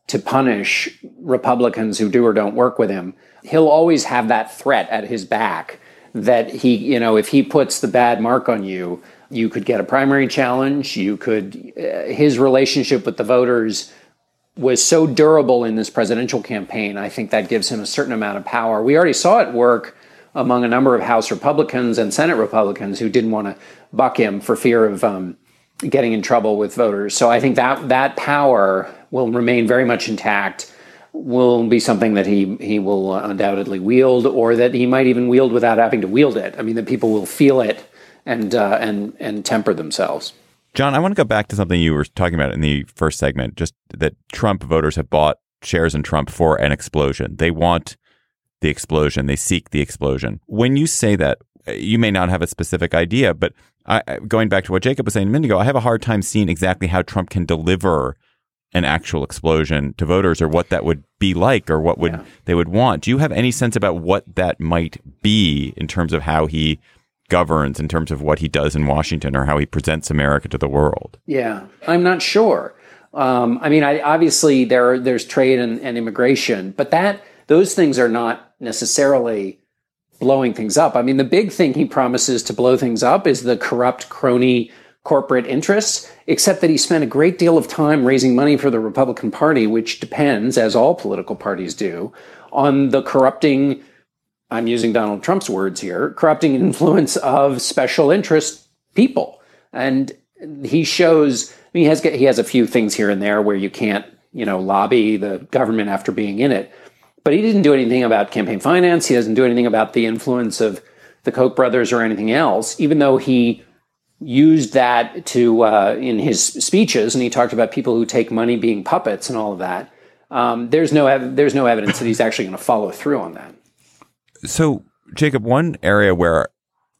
to punish Republicans who do or don't work with him, he'll always have that threat at his back that he, you know, if he puts the bad mark on you, you could get a primary challenge. You could, uh, his relationship with the voters was so durable in this presidential campaign. I think that gives him a certain amount of power. We already saw it work among a number of House Republicans and Senate Republicans who didn't want to buck him for fear of um, getting in trouble with voters. So I think that that power will remain very much intact, will be something that he he will undoubtedly wield, or that he might even wield without having to wield it. I mean, that people will feel it and uh, and and temper themselves. John, I want to go back to something you were talking about in the first segment, just that Trump voters have bought shares in Trump for an explosion. They want the explosion. They seek the explosion. When you say that, you may not have a specific idea, but I, going back to what Jacob was saying a minute ago, I have a hard time seeing exactly how Trump can deliver an actual explosion to voters, or what that would be like, or what would yeah. they would want. Do you have any sense about what that might be in terms of how he governs, in terms of what he does in Washington, or how he presents America to the world? Yeah, I'm not sure. Um, I mean, I, obviously there there's trade and, and immigration, but that those things are not necessarily blowing things up. I mean, the big thing he promises to blow things up is the corrupt crony corporate interests, except that he spent a great deal of time raising money for the Republican Party, which depends, as all political parties do, on the corrupting, I'm using Donald Trump's words here, corrupting influence of special interest people. And he shows, I mean, he has, he has a few things here and there where you can't, you know, lobby the government after being in it. But he didn't do anything about campaign finance. He doesn't do anything about the influence of the Koch brothers or anything else, even though he used that to uh, in his speeches, and he talked about people who take money being puppets and all of that. Um, there's no ev- there's no evidence that he's actually going to follow through on that. So, Jacob, one area where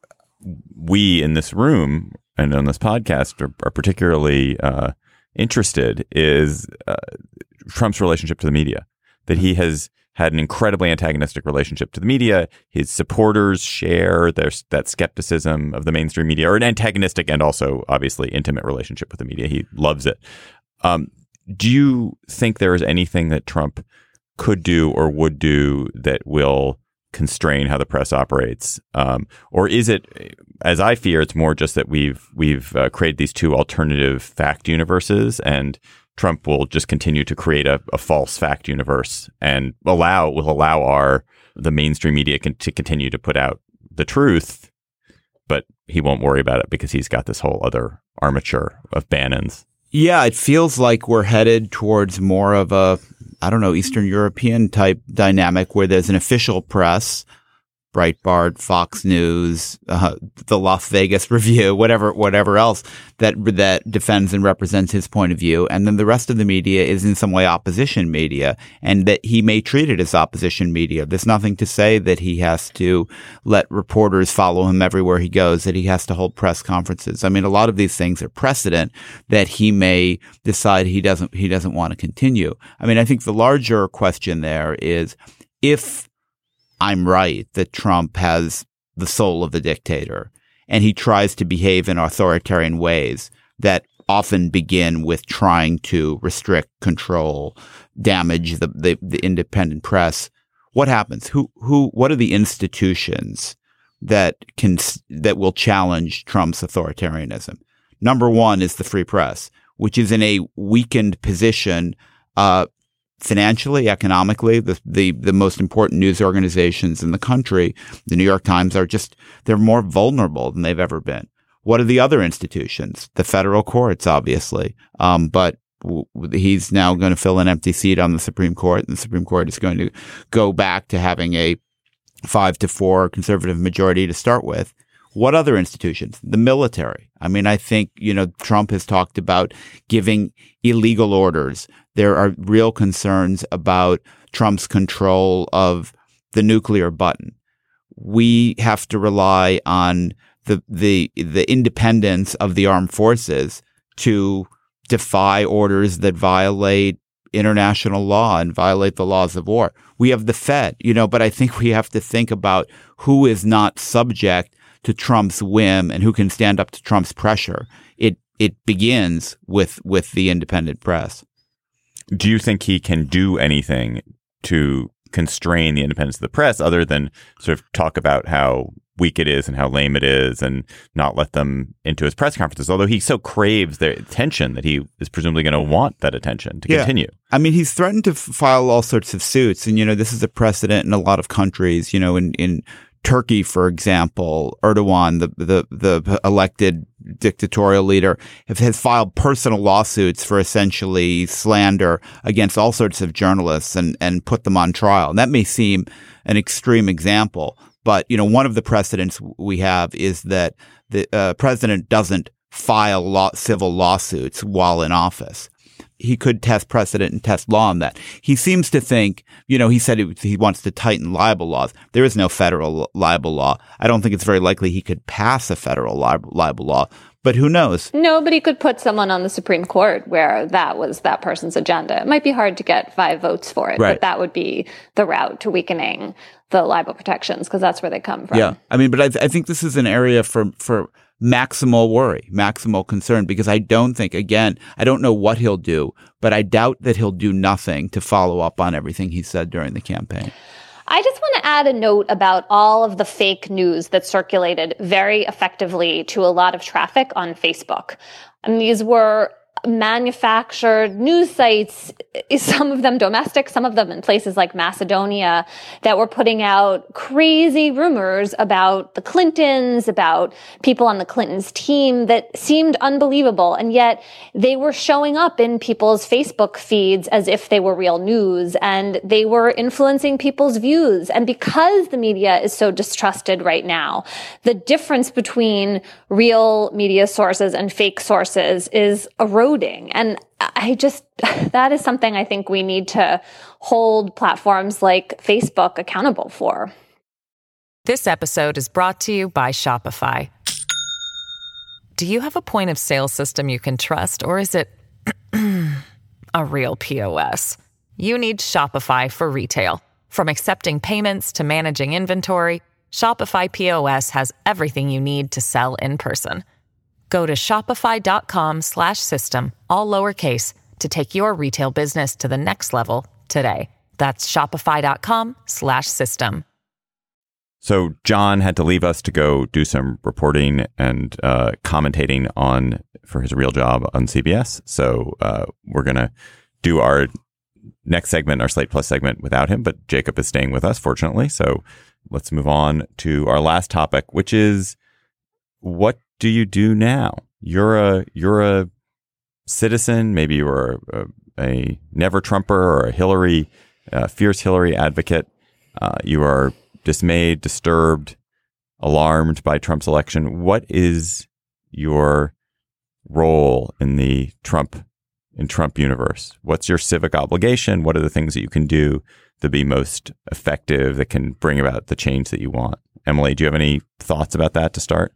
we in this room and on this podcast are, are particularly uh, interested is uh, Trump's relationship to the media. That he has had an incredibly antagonistic relationship to the media. His supporters share their, that skepticism of the mainstream media, or an antagonistic and also obviously intimate relationship with the media. He loves it. Um, do you think there is anything that Trump could do or would do that will constrain how the press operates? Um, or is it, as I fear, it's more just that we've we've uh, created these two alternative fact universes, and Trump will just continue to create a, a false fact universe and allow will allow our the mainstream media con- to continue to put out the truth, but he won't worry about it because he's got this whole other armature of Bannon's. Yeah, it feels like we're headed towards more of a, I don't know, Eastern European type dynamic where there's an official press, Breitbart, Fox News, uh, the Las Vegas Review, whatever, whatever else that that defends and represents his point of view, and then the rest of the media is in some way opposition media, and that he may treat it as opposition media. There's nothing to say that he has to let reporters follow him everywhere he goes, that he has to hold press conferences. I mean, a lot of these things are precedent that he may decide he doesn't he doesn't want to continue. I mean, I think the larger question there is if I'm right that Trump has the soul of a dictator and he tries to behave in authoritarian ways that often begin with trying to restrict, control, damage the, the, the independent press. What happens? Who, who, what are the institutions that can, that will challenge Trump's authoritarianism? Number one is the free press, which is in a weakened position, uh, financially, economically. The, the the most important news organizations in the country, the New York Times, are just, they're more vulnerable than they've ever been. What are the other institutions? The federal courts, obviously. Um, but w- he's now going to fill an empty seat on the Supreme Court, and the Supreme Court is going to go back to having a five to four conservative majority to start with. What other institutions? The military. I mean, I think, you know, Trump has talked about giving illegal orders. There are real concerns about Trump's control of the nuclear button. We have to rely on the the the independence of the armed forces to defy orders that violate international law and violate the laws of war. We have the Fed, you know, but I think we have to think about who is not subject to Trump's whim and who can stand up to Trump's pressure. It it begins with with the independent press. do you think he can do anything to constrain the independence of the press other than sort of talk about how weak it is and how lame it is and not let them into his press conferences, although he so craves their attention that he is presumably going to want that attention to yeah. continue. I mean, he's threatened to f- file all sorts of suits. And, you know, this is a precedent in a lot of countries. You know, in, in Turkey, for example, Erdogan, the, the, the elected dictatorial leader, has filed personal lawsuits for essentially slander against all sorts of journalists and, and put them on trial. And that may seem an extreme example. But, you know, one of the precedents we have is that the uh, president doesn't file law- civil lawsuits while in office. He could test precedent and test law on that. He seems to think, you know, he said it, he wants to tighten libel laws. There is no federal libel law. I don't think it's very likely he could pass a federal libel, libel law. But who knows? No, but he could put someone on the Supreme Court where that was that person's agenda. It might be hard to get five votes for it, right. but that would be the route to weakening the libel protections because that's where they come from. Yeah. I mean, but I, th- I think this is an area for, for maximal worry, maximal concern, because I don't think, again, I don't know what he'll do, but I doubt that he'll do nothing to follow up on everything he said during the campaign. I just want to add a note about all of the fake news that circulated very effectively to a lot of traffic on Facebook. And these were manufactured news sites, some of them domestic, some of them in places like Macedonia, that were putting out crazy rumors about the Clintons, about people on the Clintons team that seemed unbelievable. And yet they were showing up in people's Facebook feeds as if they were real news, and they were influencing people's views. And because the media is so distrusted right now, the difference between real media sources and fake sources is eroding. And I just, that is something I think we need to hold platforms like Facebook accountable for. This episode is brought to you by Shopify. Do you have a point of sale system you can trust, or is it a real P O S? You need Shopify for retail. From accepting payments to managing inventory, Shopify P O S has everything you need to sell in person. Go to shopify.com slash system, all lowercase, to take your retail business to the next level today. That's shopify.com slash system. So John had to leave us to go do some reporting and uh, commentating on for his real job on C B S. So uh, we're going to do our next segment, our Slate Plus segment, without him. But Jacob is staying with us, fortunately. So let's move on to our last topic, which is what do you do now? You're a you're a citizen. Maybe you were a, a never Trumper or a Hillary, uh, fierce Hillary advocate. Uh, you are dismayed, disturbed, alarmed by Trump's election. What is your role in the Trump in Trump universe? What's your civic obligation? What are the things that you can do to be most effective that can bring about the change that you want? Emily, do you have any thoughts about that to start?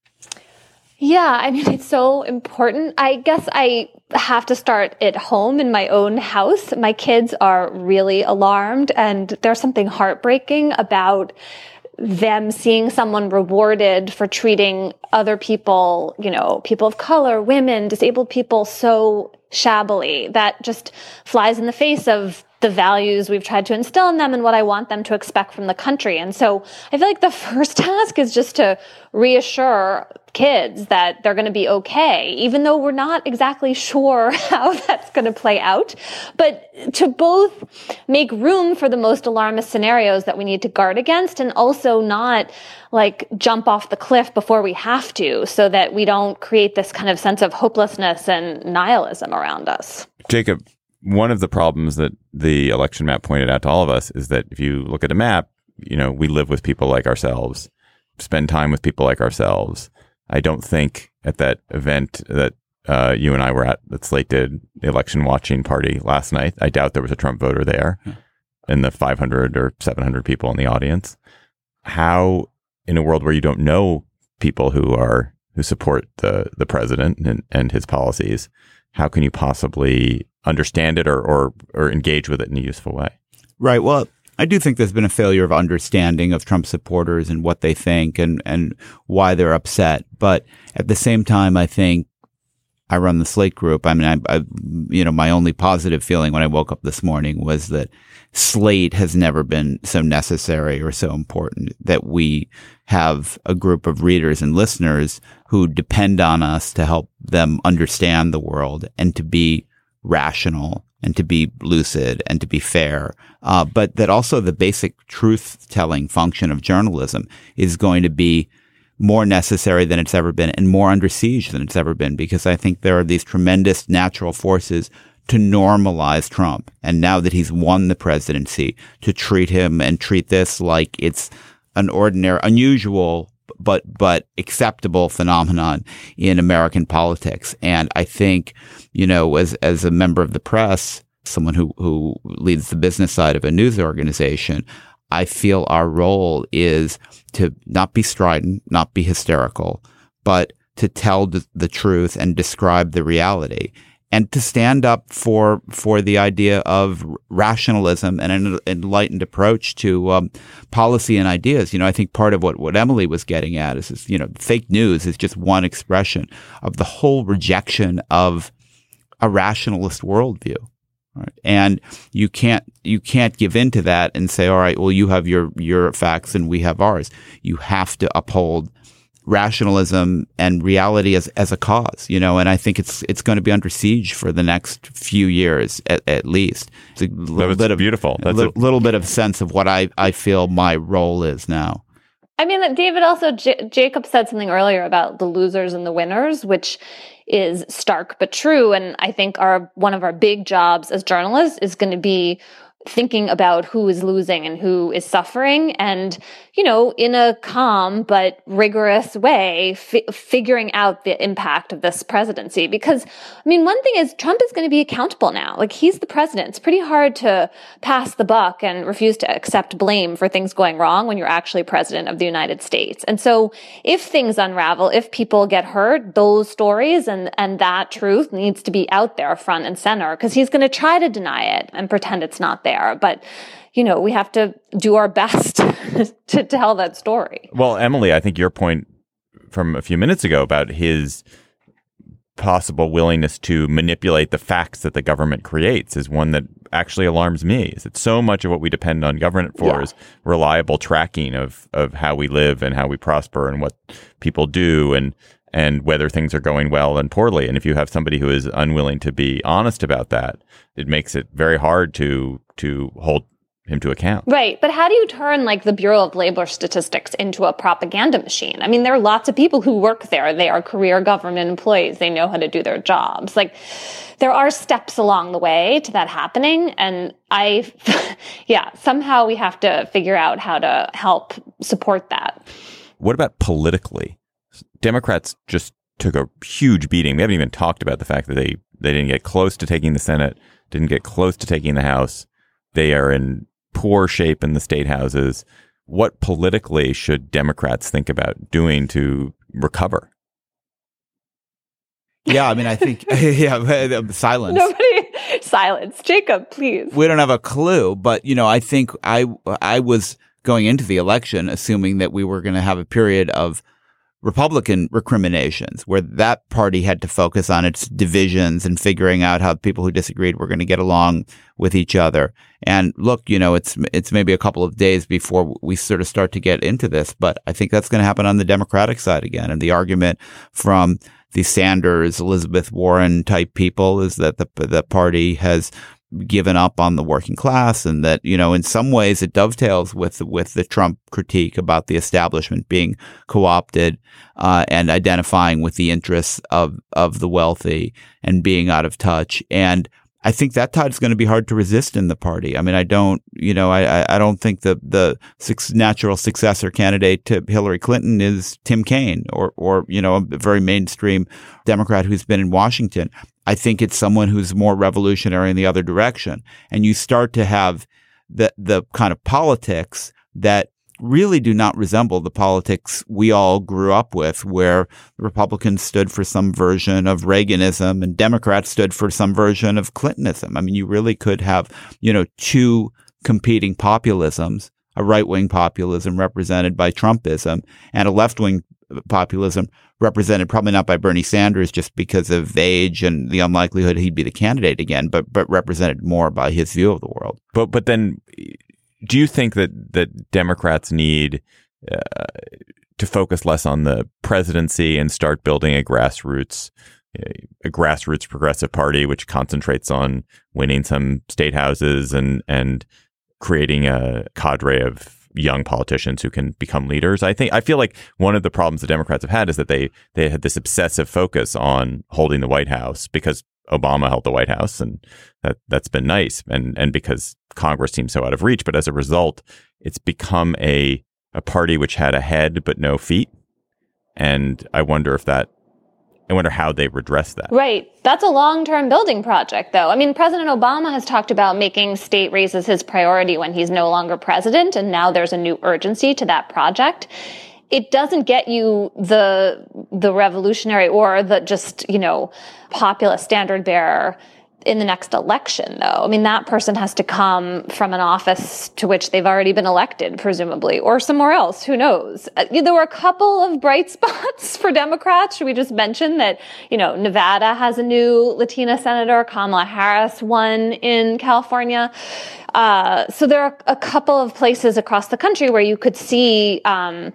Yeah, I mean, it's so important. I guess I have to start at home in my own house. My kids are really alarmed, and there's something heartbreaking about them seeing someone rewarded for treating other people, you know, people of color, women, disabled people so shabbily. That just flies in the face of the values we've tried to instill in them and what I want them to expect from the country. And so I feel like the first task is just to reassure kids that they're going to be okay, even though we're not exactly sure how that's going to play out. But to both make room for the most alarmist scenarios that we need to guard against, and also not like jump off the cliff before we have to, so that we don't create this kind of sense of hopelessness and nihilism around us. Jacob, one of the problems that the election map pointed out to all of us is that if you look at a map, you know, we live with people like ourselves, spend time with people like ourselves. I don't think at that event that uh, you and I were at, that Slate did, the election watching party last night, I doubt there was a Trump voter there yeah. in the five hundred or seven hundred people in the audience. How, in a world where you don't know people who are who support the the president and, and his policies, how can you possibly understand it or, or or engage with it in a useful way? Right. Well, I do think there's been a failure of understanding of Trump supporters and what they think and, and why they're upset. But at the same time, I think I run the Slate Group. I mean, I, I, you know, my only positive feeling when I woke up this morning was that Slate has never been so necessary or so important, that we have a group of readers and listeners who depend on us to help them understand the world and to be rational and to be lucid and to be fair. Uh, but that also the basic truth-telling function of journalism is going to be more necessary than it's ever been and more under siege than it's ever been, because I think there are these tremendous natural forces to normalize Trump. And now that he's won the presidency, to treat him and treat this like it's an ordinary, unusual, but but acceptable phenomenon in American politics. And I think, you know, as as a member of the press, someone who, who leads the business side of a news organization, I feel our role is to not be strident, not be hysterical, but to tell the, the truth and describe the reality, and to stand up for for the idea of rationalism and an enlightened approach to um, policy and ideas. You know, I think part of what, what Emily was getting at is, is, you know, fake news is just one expression of the whole rejection of a rationalist worldview. Right. And you can't you can't give in to that and say, all right, well, you have your your facts and we have ours. You have to uphold rationalism and reality as as a cause, you know. And I think it's it's going to be under siege for the next few years at, at least. It's a little bit of beautiful. That's a little, a little bit of sense of what I I feel my role is now. I mean, David, also J- Jacob said something earlier about the losers and the winners, which is stark but true. And I think our one of our big jobs as journalists is going to be thinking about who is losing and who is suffering, and, you know, in a calm but rigorous way, fi- figuring out the impact of this presidency. Because, I mean, one thing is Trump is going to be accountable now. Like, he's the president. It's pretty hard to pass the buck and refuse to accept blame for things going wrong when you're actually president of the United States. And so if things unravel, if people get hurt, those stories and, and that truth needs to be out there front and center, because he's going to try to deny it and pretend it's not there. But, you know, we have to do our best to tell that story. Well, Emily, I think your point from a few minutes ago about his possible willingness to manipulate the facts that the government creates is one that actually alarms me. Is that so much of what we depend on government for yeah. is reliable tracking of, of how we live and how we prosper and what people do and and whether things are going well and poorly. And if you have somebody who is unwilling to be honest about that, it makes it very hard to to hold him to account. Right. But how do you turn, like, the Bureau of Labor Statistics into a propaganda machine? I mean, there are lots of people who work there. They are career government employees. They know how to do their jobs. Like, there are steps along the way to that happening. And I, yeah, somehow we have to figure out how to help support that. What about politically? Democrats just took a huge beating. We haven't even talked about the fact that they, they didn't get close to taking the Senate, didn't get close to taking the House. They are in poor shape in the state houses. What politically should Democrats think about doing to recover? Yeah, I mean, I think, yeah, silence. Nobody, silence. Jacob, please. We don't have a clue, but, you know, I think I, I was going into the election assuming that we were going to have a period of Republican recriminations where that party had to focus on its divisions and figuring out how people who disagreed were going to get along with each other. And look, you know, it's it's maybe a couple of days before we sort of start to get into this, but I think that's going to happen on the Democratic side again. And the argument from the Sanders, Elizabeth Warren type people is that the the party has given up on the working class, and that, you know, in some ways it dovetails with with the Trump critique about the establishment being co-opted uh, and identifying with the interests of of the wealthy and being out of touch. And I think that tide is going to be hard to resist in the party. I mean, I don't, you know, I I don't think the the natural successor candidate to Hillary Clinton is Tim Kaine or or you know, a very mainstream Democrat who's been in Washington. I think it's someone who's more revolutionary in the other direction. And you start to have the the kind of politics that really do not resemble the politics we all grew up with, where Republicans stood for some version of Reaganism and Democrats stood for some version of Clintonism. I mean, you really could have, you know, two competing populisms, a right-wing populism represented by Trumpism and a left-wing populism, represented probably not by Bernie Sanders just because of age and the unlikelihood he'd be the candidate again, but but represented more by his view of the world. But but then, do you think that that Democrats need uh, to focus less on the presidency and start building a grassroots a grassroots progressive party, which concentrates on winning some state houses and and creating a cadre of young politicians who can become leaders? I think I feel like one of the problems the Democrats have had is that they they had this obsessive focus on holding the White House because Obama held the White House, and that that's been nice, and and because Congress seems so out of reach. But as a result, it's become a a party which had a head but no feet, and I wonder if that. I wonder how they redress that. Right. That's a long-term building project, though. I mean, President Obama has talked about making state races his priority when he's no longer president, and now there's a new urgency to that project. It doesn't get you the the revolutionary or the just, you know, populist standard bearer in the next election, though. I mean, that person has to come from an office to which they've already been elected, presumably, or somewhere else. Who knows? Uh, there were a couple of bright spots for Democrats. Should we just mention that, you know, Nevada has a new Latina senator, Kamala Harris won in California. Uh, so there are a couple of places across the country where you could see, um,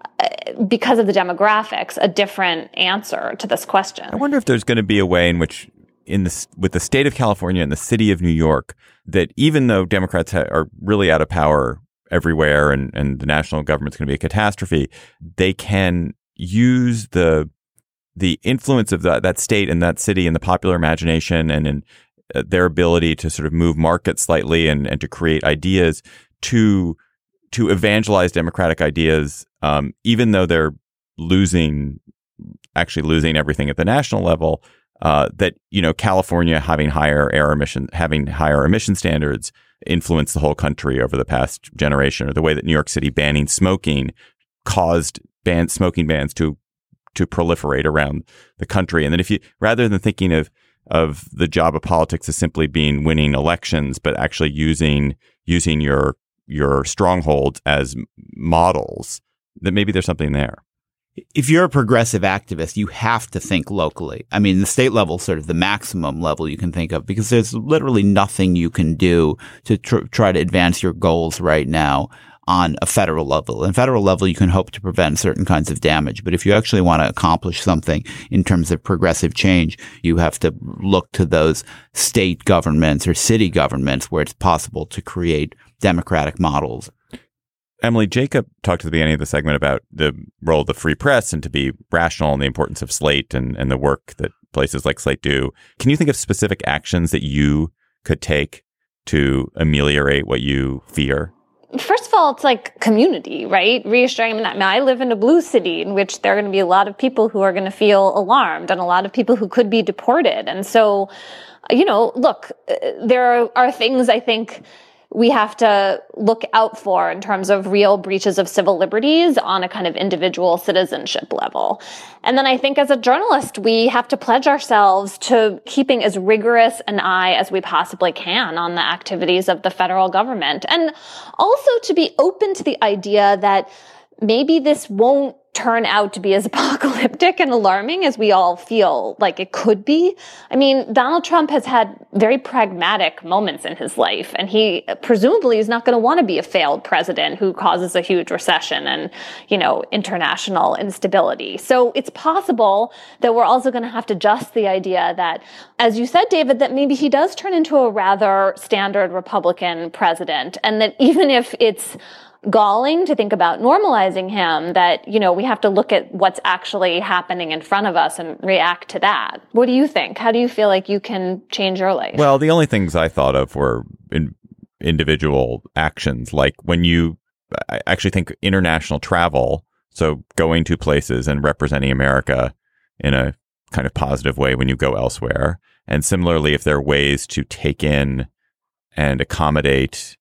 because of the demographics, a different answer to this question. I wonder if there's going to be a way in which in the, with the state of California and the city of New York, that even though Democrats ha- are really out of power everywhere and, and the national government's going to be a catastrophe, they can use the the influence of the, that state and that city in the popular imagination and in uh, their ability to sort of move markets slightly and, and to create ideas to to evangelize democratic ideas, um, even though they're losing, actually losing everything at the national level. Uh, that, you know, California having higher air emission, having higher emission standards influenced the whole country over the past generation, or the way that New York City banning smoking caused ban smoking bans to to proliferate around the country. And then if you, rather than thinking of of the job of politics as simply being winning elections, but actually using using your your strongholds as models, that maybe there's something there. If you're a progressive activist, you have to think locally. I mean, the state level is sort of the maximum level you can think of, because there's literally nothing you can do to tr- try to advance your goals right now on a federal level. And federal level, you can hope to prevent certain kinds of damage. But if you actually want to accomplish something in terms of progressive change, you have to look to those state governments or city governments where it's possible to create democratic models. Emily, Jacob talked at the beginning of the segment about the role of the free press and to be rational and the importance of Slate and, and the work that places like Slate do. Can you think of specific actions that you could take to ameliorate what you fear? First of all, it's like community, right? Reassuring them that I, mean, I live in a blue city in which there are going to be a lot of people who are going to feel alarmed and a lot of people who could be deported. And so, you know, look, there are, are things I think we have to look out for in terms of real breaches of civil liberties on a kind of individual citizenship level. And then I think as a journalist, we have to pledge ourselves to keeping as rigorous an eye as we possibly can on the activities of the federal government. And also to be open to the idea that maybe this won't turn out to be as apocalyptic and alarming as we all feel like it could be. I mean, Donald Trump has had very pragmatic moments in his life, and he presumably is not going to want to be a failed president who causes a huge recession and, you know, international instability. So it's possible that we're also going to have to adjust the idea that, as you said, David, that maybe he does turn into a rather standard Republican president, and that even if it's galling to think about normalizing him, that, you know, we have to look at what's actually happening in front of us and react to that. What do you think? How do you feel like you can change your life? Well, the only things I thought of were in individual actions, like when you I actually think international travel, so going to places and representing America in a kind of positive way when you go elsewhere. And similarly, if there are ways to take in and accommodate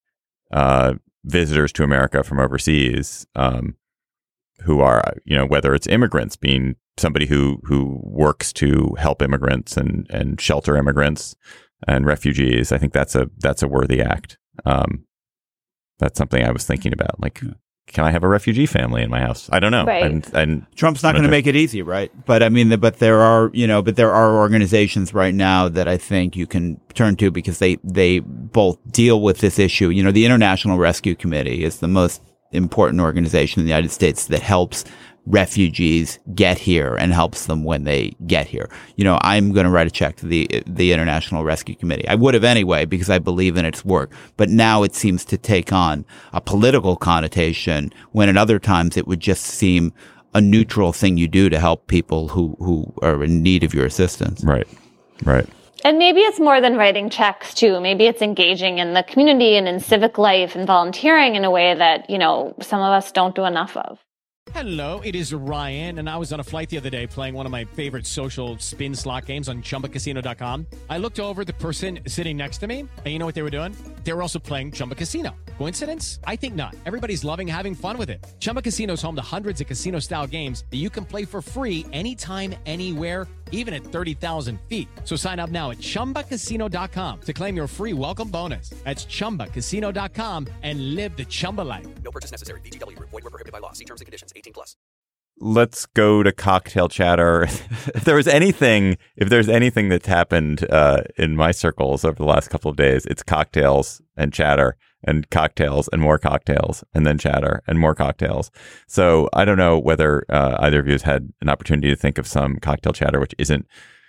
uh visitors to America from overseas, um, who are, you know, whether it's immigrants, being somebody who who works to help immigrants and and shelter immigrants and refugees, I think that's a that's a worthy act. Um, that's something I was thinking about. Like, can I have a refugee family in my house? I don't know. Right. And, and Trump's not going to make it easy, right? But I mean, but there are, you know, but there are organizations right now that I think you can turn to because they, they both deal with this issue. You know, the International Rescue Committee is the most important organization in the United States that helps refugees get here and helps them when they get here. You know, I'm going to write a check to the the International Rescue Committee. I would have anyway because I believe in its work. But now it seems to take on a political connotation when at other times it would just seem a neutral thing you do to help people who, who are in need of your assistance. Right, right. And maybe it's more than writing checks, too. Maybe it's engaging in the community and in civic life and volunteering in a way that, you know, some of us don't do enough of. Hello, it is Ryan, and I was on a flight the other day playing one of my favorite social spin slot games on Chumba Casino dot com. I looked over at the person sitting next to me, and you know what they were doing? They were also playing Chumba Casino. Coincidence? I think not. Everybody's loving having fun with it. Chumba Casino is home to hundreds of casino-style games that you can play for free anytime, anywhere, even at thirty thousand feet. So sign up now at Chumba Casino dot com to claim your free welcome bonus. That's Chumba Casino dot com and live the Chumba life. No purchase necessary. V G W. Void where prohibited by law. See terms and conditions. eighteen plus. Let's go to cocktail chatter. If there was anything, if there's anything that's happened uh, in my circles over the last couple of days, it's cocktails and chatter and cocktails and more cocktails and then chatter and more cocktails. So I don't know whether uh, either of you has had an opportunity to think of some cocktail chatter which isn't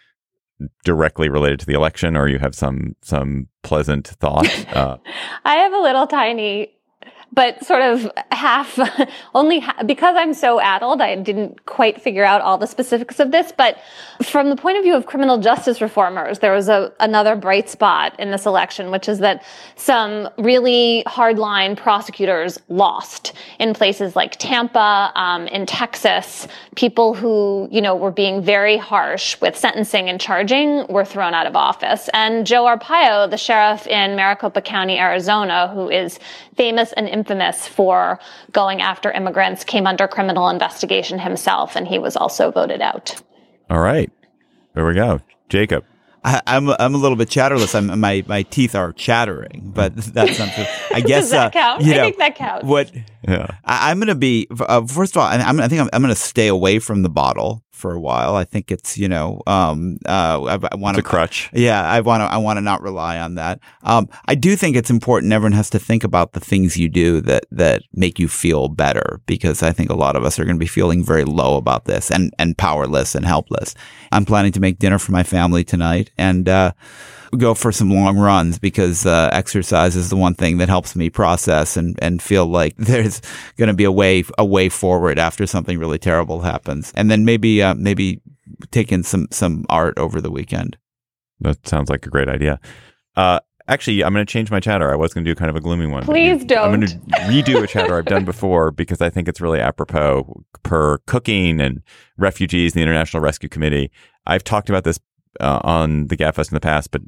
directly related to the election, or you have some some pleasant thought. Uh, I have a little tiny, but sort of half, only ha- because I'm so addled, I didn't quite figure out all the specifics of this. But from the point of view of criminal justice reformers, there was a, another bright spot in this election, which is that some really hardline prosecutors lost in places like Tampa, um, in Texas. People who, you know, were being very harsh with sentencing and charging were thrown out of office. And Joe Arpaio, the sheriff in Maricopa County, Arizona, who is famous and infamous for going after immigrants, came under criminal investigation himself, and he was also voted out. All right. There we go. Jacob. I, I'm I'm a little bit chatterless. I'm my my teeth are chattering, but that's something. I guess Does that uh, count? You I know, think that counts. What? Yeah. I, I'm going to be uh, first of all. I'm, I think I'm, I'm going to stay away from the bottle for a while. I think it's you know um uh I, I want to crutch. Yeah, I want to I want to not rely on that. Um, I do think it's important. Everyone has to think about the things you do that that make you feel better, because I think a lot of us are going to be feeling very low about this and and powerless and helpless. I'm planning to make dinner for my family tonight and uh, go for some long runs, because uh, exercise is the one thing that helps me process and, and feel like there's going to be a way a way forward after something really terrible happens. And then maybe uh, maybe take in some some art over the weekend. That sounds like a great idea. Uh, actually, I'm going to change my chatter. I was going to do kind of a gloomy one. Please you, don't. I'm going to redo a chatter I've done before because I think it's really apropos per cooking and refugees and the International Rescue Committee. I've talked about this uh, on the GabFest in the past, but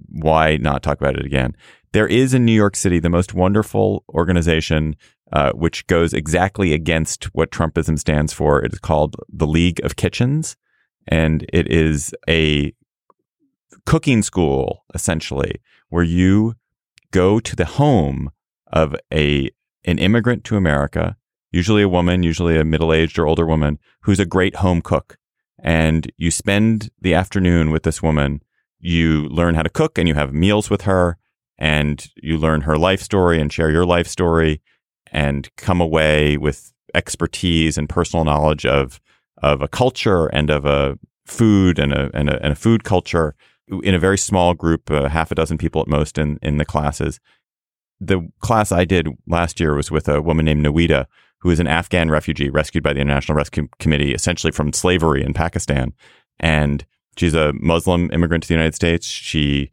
why not talk about it again? There is in New York City the most wonderful organization uh, which goes exactly against what Trumpism stands for. It is called the League of Kitchens, and it is a cooking school, essentially, where you go to the home of a an immigrant to America, usually a woman, usually a middle-aged or older woman, who's a great home cook. And you spend the afternoon with this woman. You learn how to cook and you have meals with her, and you learn her life story and share your life story and come away with expertise and personal knowledge of of a culture and of a food and a and a, and a food culture in a very small group, uh, half a dozen people at most in, in the classes. The class I did last year was with a woman named Nawida, who is an Afghan refugee rescued by the International Rescue Committee, essentially from slavery in Pakistan. And she's a Muslim immigrant to the United States. She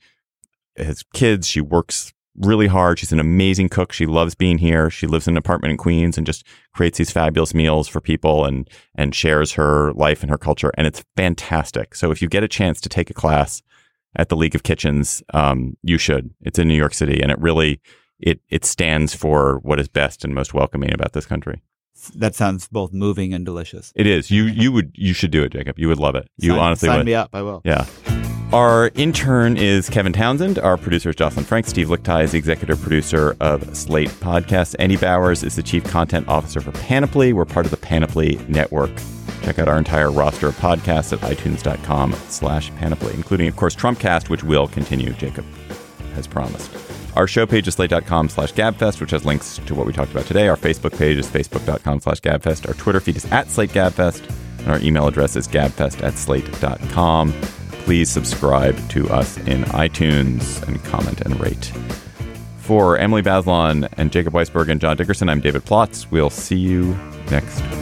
has kids. She works really hard. She's an amazing cook. She loves being here. She lives in an apartment in Queens and just creates these fabulous meals for people and and shares her life and her culture. And it's fantastic. So if you get a chance to take a class at the League of Kitchens, um, you should. It's in New York City, and it really it it stands for what is best and most welcoming about this country. That sounds both moving and delicious. It is. You you would you should do it, Jacob. You would love it. You sign, honestly sign would. me up. I will. Yeah. Our intern is Kevin Townsend. Our producer is Jocelyn Frank. Steve Lichtai is the executive producer of Slate Podcasts. Andy Bowers is the chief content officer for Panoply. We're part of the Panoply Network. Check out our entire roster of podcasts at itunes.com slash Panoply, including, of course, Trumpcast, which will continue, Jacob has promised. Our show page is slate.com slash gabfest, which has links to what we talked about today. Our Facebook page is facebook.com slash gabfest. Our Twitter feed is at slategabfest. And our email address is gabfest at slate dot com. Please subscribe to us in iTunes and comment and rate. For Emily Bazelon and Jacob Weisberg and John Dickerson, I'm David Plotz. We'll see you next week.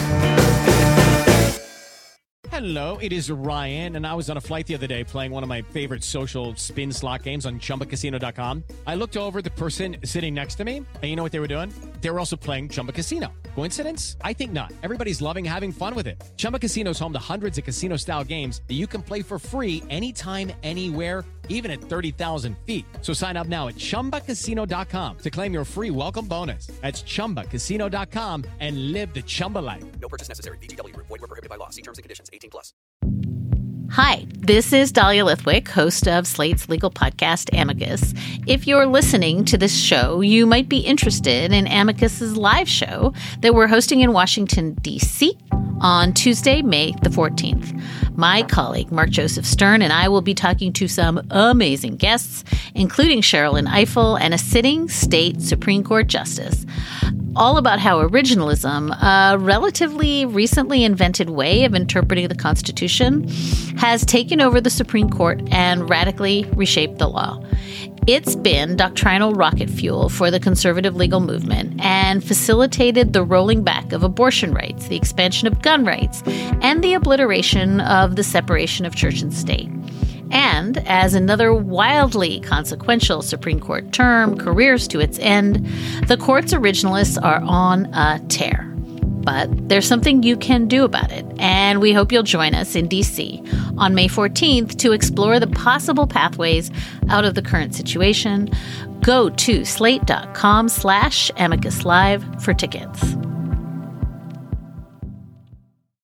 Hello, it is Ryan, and I was on a flight the other day playing one of my favorite social spin slot games on chumba casino dot com. I looked over at the person sitting next to me, and you know what they were doing? They were also playing Chumba Casino. Coincidence? I think not. Everybody's loving having fun with it. Chumba Casino is home to hundreds of casino-style games that you can play for free anytime, anywhere, even at thirty thousand feet. So sign up now at chumba casino dot com to claim your free welcome bonus. That's chumba casino dot com and live the Chumba life. No purchase necessary. V G W. Void where prohibited by law. See terms and conditions. eighteen plus. Hi, this is Dahlia Lithwick, host of Slate's legal podcast, Amicus. If you're listening to this show, you might be interested in Amicus's live show that we're hosting in Washington, D C on Tuesday, May the fourteenth. My colleague, Mark Joseph Stern, and I will be talking to some amazing guests, including Sherrilyn Ifill and a sitting state Supreme Court justice, all about how originalism, a relatively recently invented way of interpreting the Constitution, has taken over the Supreme Court and radically reshaped the law. It's been doctrinal rocket fuel for the conservative legal movement and facilitated the rolling back of abortion rights, the expansion of gun rights, and the obliteration of the separation of church and state. And as another wildly consequential Supreme Court term careers to its end, the court's originalists are on a tear. But there's something you can do about it, and we hope you'll join us in D C on May fourteenth to explore the possible pathways out of the current situation. Go to slate.com slash amicus live for tickets.